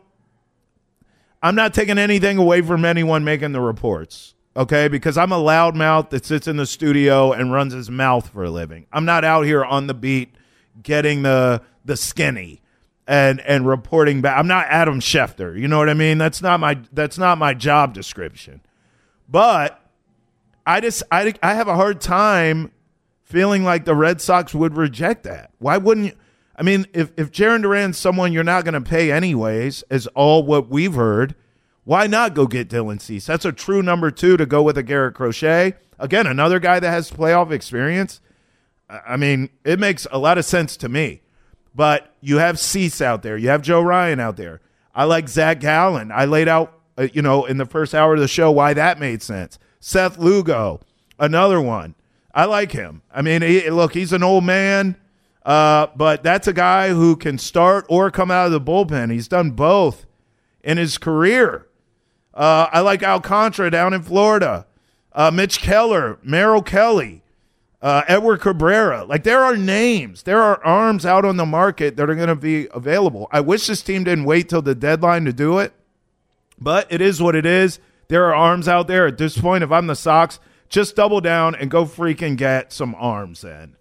not taking anything away from anyone making the reports, okay, because I'm a loudmouth that sits in the studio and runs his mouth for a living. I'm not out here on the beat getting the skinny and reporting back. I'm not Adam Schefter. You know what I mean? That's not my job description. But I have a hard time feeling like the Red Sox would reject that. Why wouldn't you? I mean, if Jarren Duran's someone you're not going to pay anyways, is all what we've heard, why not go get Dylan Cease? That's a true number 2 to go with a Garrett Crochet. Again, another guy that has playoff experience. I mean, it makes a lot of sense to me. But you have Cease out there. You have Joe Ryan out there. I like Zach Gallen. I laid out, in the first hour of the show why that made sense. Seth Lugo, another one. I like him. I mean, he's an old man, but that's a guy who can start or come out of the bullpen. He's done both in his career. I like Alcantara down in Florida. Mitch Keller, Merrill Kelly, Edward Cabrera. Like, there are names. There are arms out on the market that are going to be available. I wish this team didn't wait till the deadline to do it, but it is what it is. There are arms out there. At this point, if I'm the Sox, just double down and go freaking get some arms in.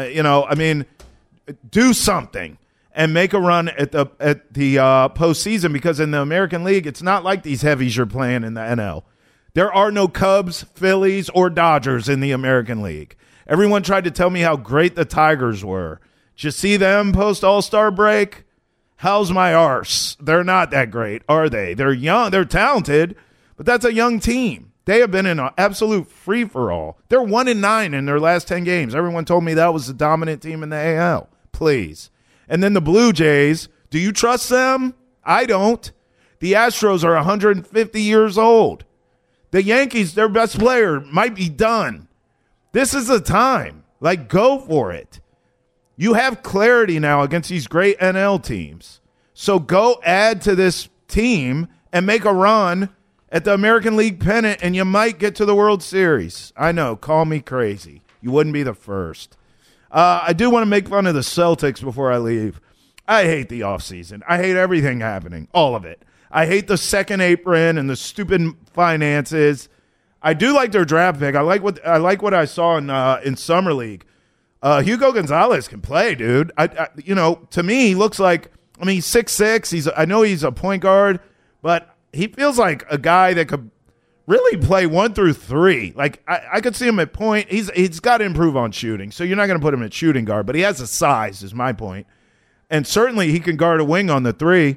Do something and make a run at the postseason, because in the American League, it's not like these heavies you're playing in the NL. There are no Cubs, Phillies, or Dodgers in the American League. Everyone tried to tell me how great the Tigers were. Did you see them post All-Star break? How's my arse? They're not that great, are they? They're young. They're talented, but that's a young team. They have been in an absolute free-for-all. They're 1-9 in their last 10 games. Everyone told me that was the dominant team in the AL. Please. And then the Blue Jays, do you trust them? I don't. The Astros are 150 years old. The Yankees, their best player, might be done. This is the time. Like, go for it. You have clarity now against these great NL teams. So go add to this team and make a run at the American League pennant, and you might get to the World Series. I know, call me crazy. You wouldn't be the first. I do want to make fun of the Celtics before I leave. I hate the offseason. I hate everything happening, all of it. I hate the second apron and the stupid finances. I do like their draft pick. I like what I saw in Summer League. Hugo Gonzalez can play, dude. To me, he looks like, he's 6'6". I know he's a point guard, but he feels like a guy that could really play 1 through 3. Like I could see him at point. He's got to improve on shooting, so you're not going to put him at shooting guard, but he has the size, is my point. And certainly he can guard a wing on the 3.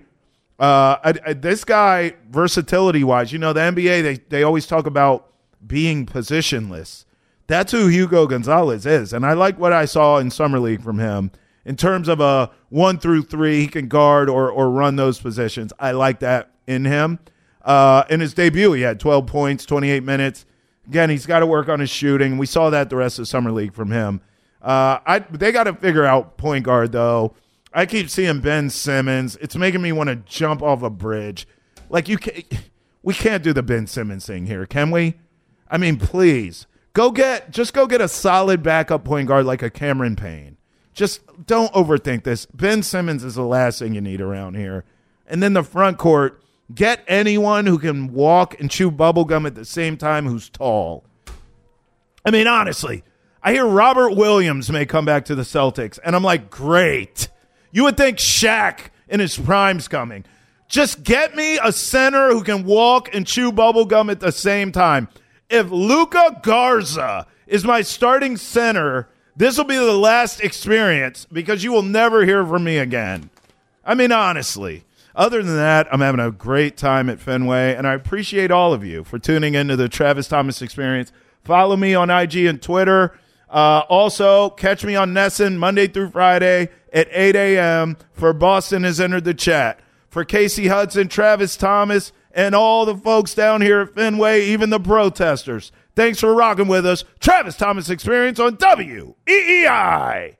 This guy, versatility-wise, the NBA, they always talk about being positionless. That's who Hugo Gonzalez is, and I like what I saw in Summer League from him. In terms of a 1 through 3, he can guard or run those positions. I like that in him. In his debut, he had 12 points, 28 minutes. Again, he's got to work on his shooting. We saw that the rest of Summer League from him. They got to figure out point guard, though. I keep seeing Ben Simmons. It's making me want to jump off a bridge. Like, we can't do the Ben Simmons thing here, can we? I mean, please. Just go get a solid backup point guard like a Cameron Payne. Just don't overthink this. Ben Simmons is the last thing you need around here. And then the front court, get anyone who can walk and chew bubblegum at the same time who's tall. I mean, honestly, I hear Robert Williams may come back to the Celtics, and I'm like, great. You would think Shaq in his prime's coming. Just get me a center who can walk and chew bubblegum at the same time. If Luka Garza is my starting center, this will be the last experience because you will never hear from me again. I mean, honestly. Other than that, I'm having a great time at Fenway, and I appreciate all of you for tuning into the Travis Thomas Experience. Follow me on IG and Twitter. Also, catch me on Nesson Monday through Friday at 8 a.m. for Boston Has Entered the Chat. For Casey Hudson, Travis Thomas, and all the folks down here at Fenway, even the protesters, thanks for rocking with us. Travis Thomas Experience on WEEI.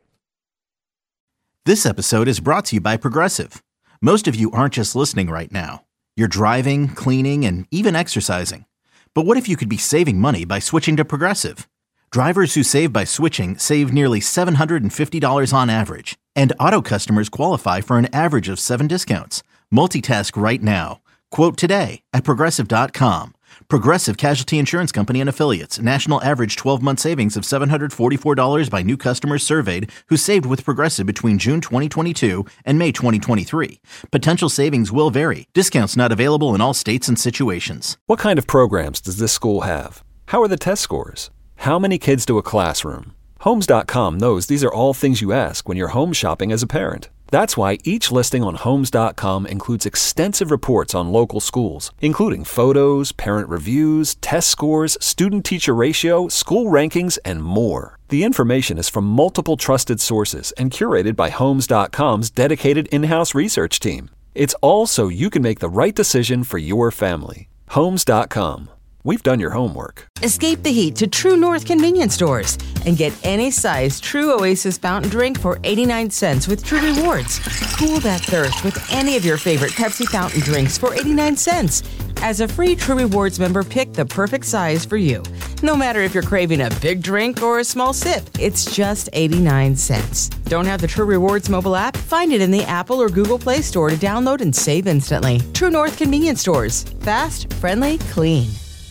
This episode is brought to you by Progressive. Most of you aren't just listening right now. You're driving, cleaning, and even exercising. But what if you could be saving money by switching to Progressive? Drivers who save by switching save nearly $750 on average. And auto customers qualify for an average of 7 discounts. Multitask right now. Quote today at Progressive.com. Progressive Casualty Insurance Company and Affiliates. National average 12-month savings of $744 by new customers surveyed who saved with Progressive between June 2022 and May 2023. Potential savings will vary. Discounts not available in all states and situations. What kind of programs does this school have? How are the test scores? How many kids do a classroom? Homes.com knows these are all things you ask when you're home shopping as a parent. That's why each listing on Homes.com includes extensive reports on local schools, including photos, parent reviews, test scores, student-teacher ratio, school rankings, and more. The information is from multiple trusted sources and curated by Homes.com's dedicated in-house research team. It's all so you can make the right decision for your family. Homes.com. We've done your homework. Escape the heat to True North convenience stores and get any size True Oasis fountain drink for 89 cents with True Rewards. Cool that thirst with any of your favorite Pepsi fountain drinks for 89 cents. As a free True Rewards member, pick the perfect size for you. No matter if you're craving a big drink or a small sip, it's just 89 cents. Don't have the True Rewards mobile app? Find it in the Apple or Google Play Store to download and save instantly. True North convenience stores. Fast, friendly, clean.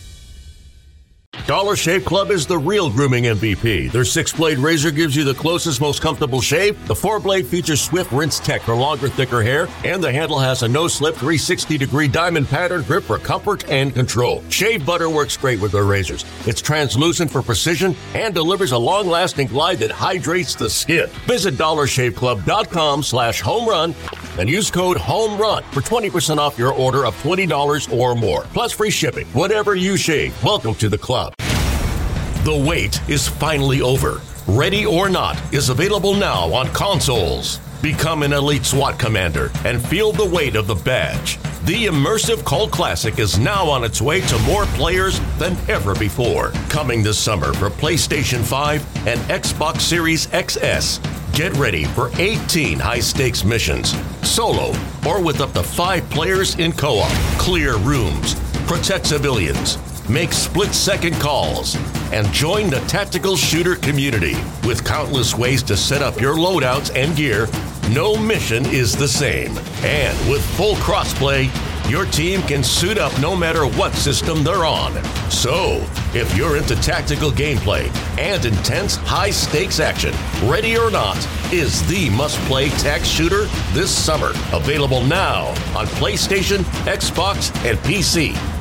Dollar Shave Club is the real grooming MVP. Their 6-blade razor gives you the closest, most comfortable shave. The 4-blade features swift rinse tech for longer, thicker hair. And the handle has a no-slip 360-degree diamond pattern grip for comfort and control. Shave butter works great with their razors. It's translucent for precision and delivers a long-lasting glide that hydrates the skin. Visit dollarshaveclub.com/homerun and use code HOMERUN for 20% off your order of $20 or more. Plus free shipping. Whatever you shave, welcome to the club. The wait is finally over. Ready or Not is available now on consoles. Become an elite SWAT commander and feel the weight of the badge. The immersive cult classic is now on its way to more players than ever before. Coming this summer for PlayStation 5 and Xbox Series XS. Get ready for 18 high-stakes missions, solo or with up to 5 players in co-op. Clear rooms, protect civilians, make split-second calls, and join the tactical shooter community. With countless ways to set up your loadouts and gear, no mission is the same. And with full crossplay, your team can suit up no matter what system they're on. So, if you're into tactical gameplay and intense high-stakes action, Ready or Not is the must-play tac shooter this summer. Available now on PlayStation, Xbox, and PC.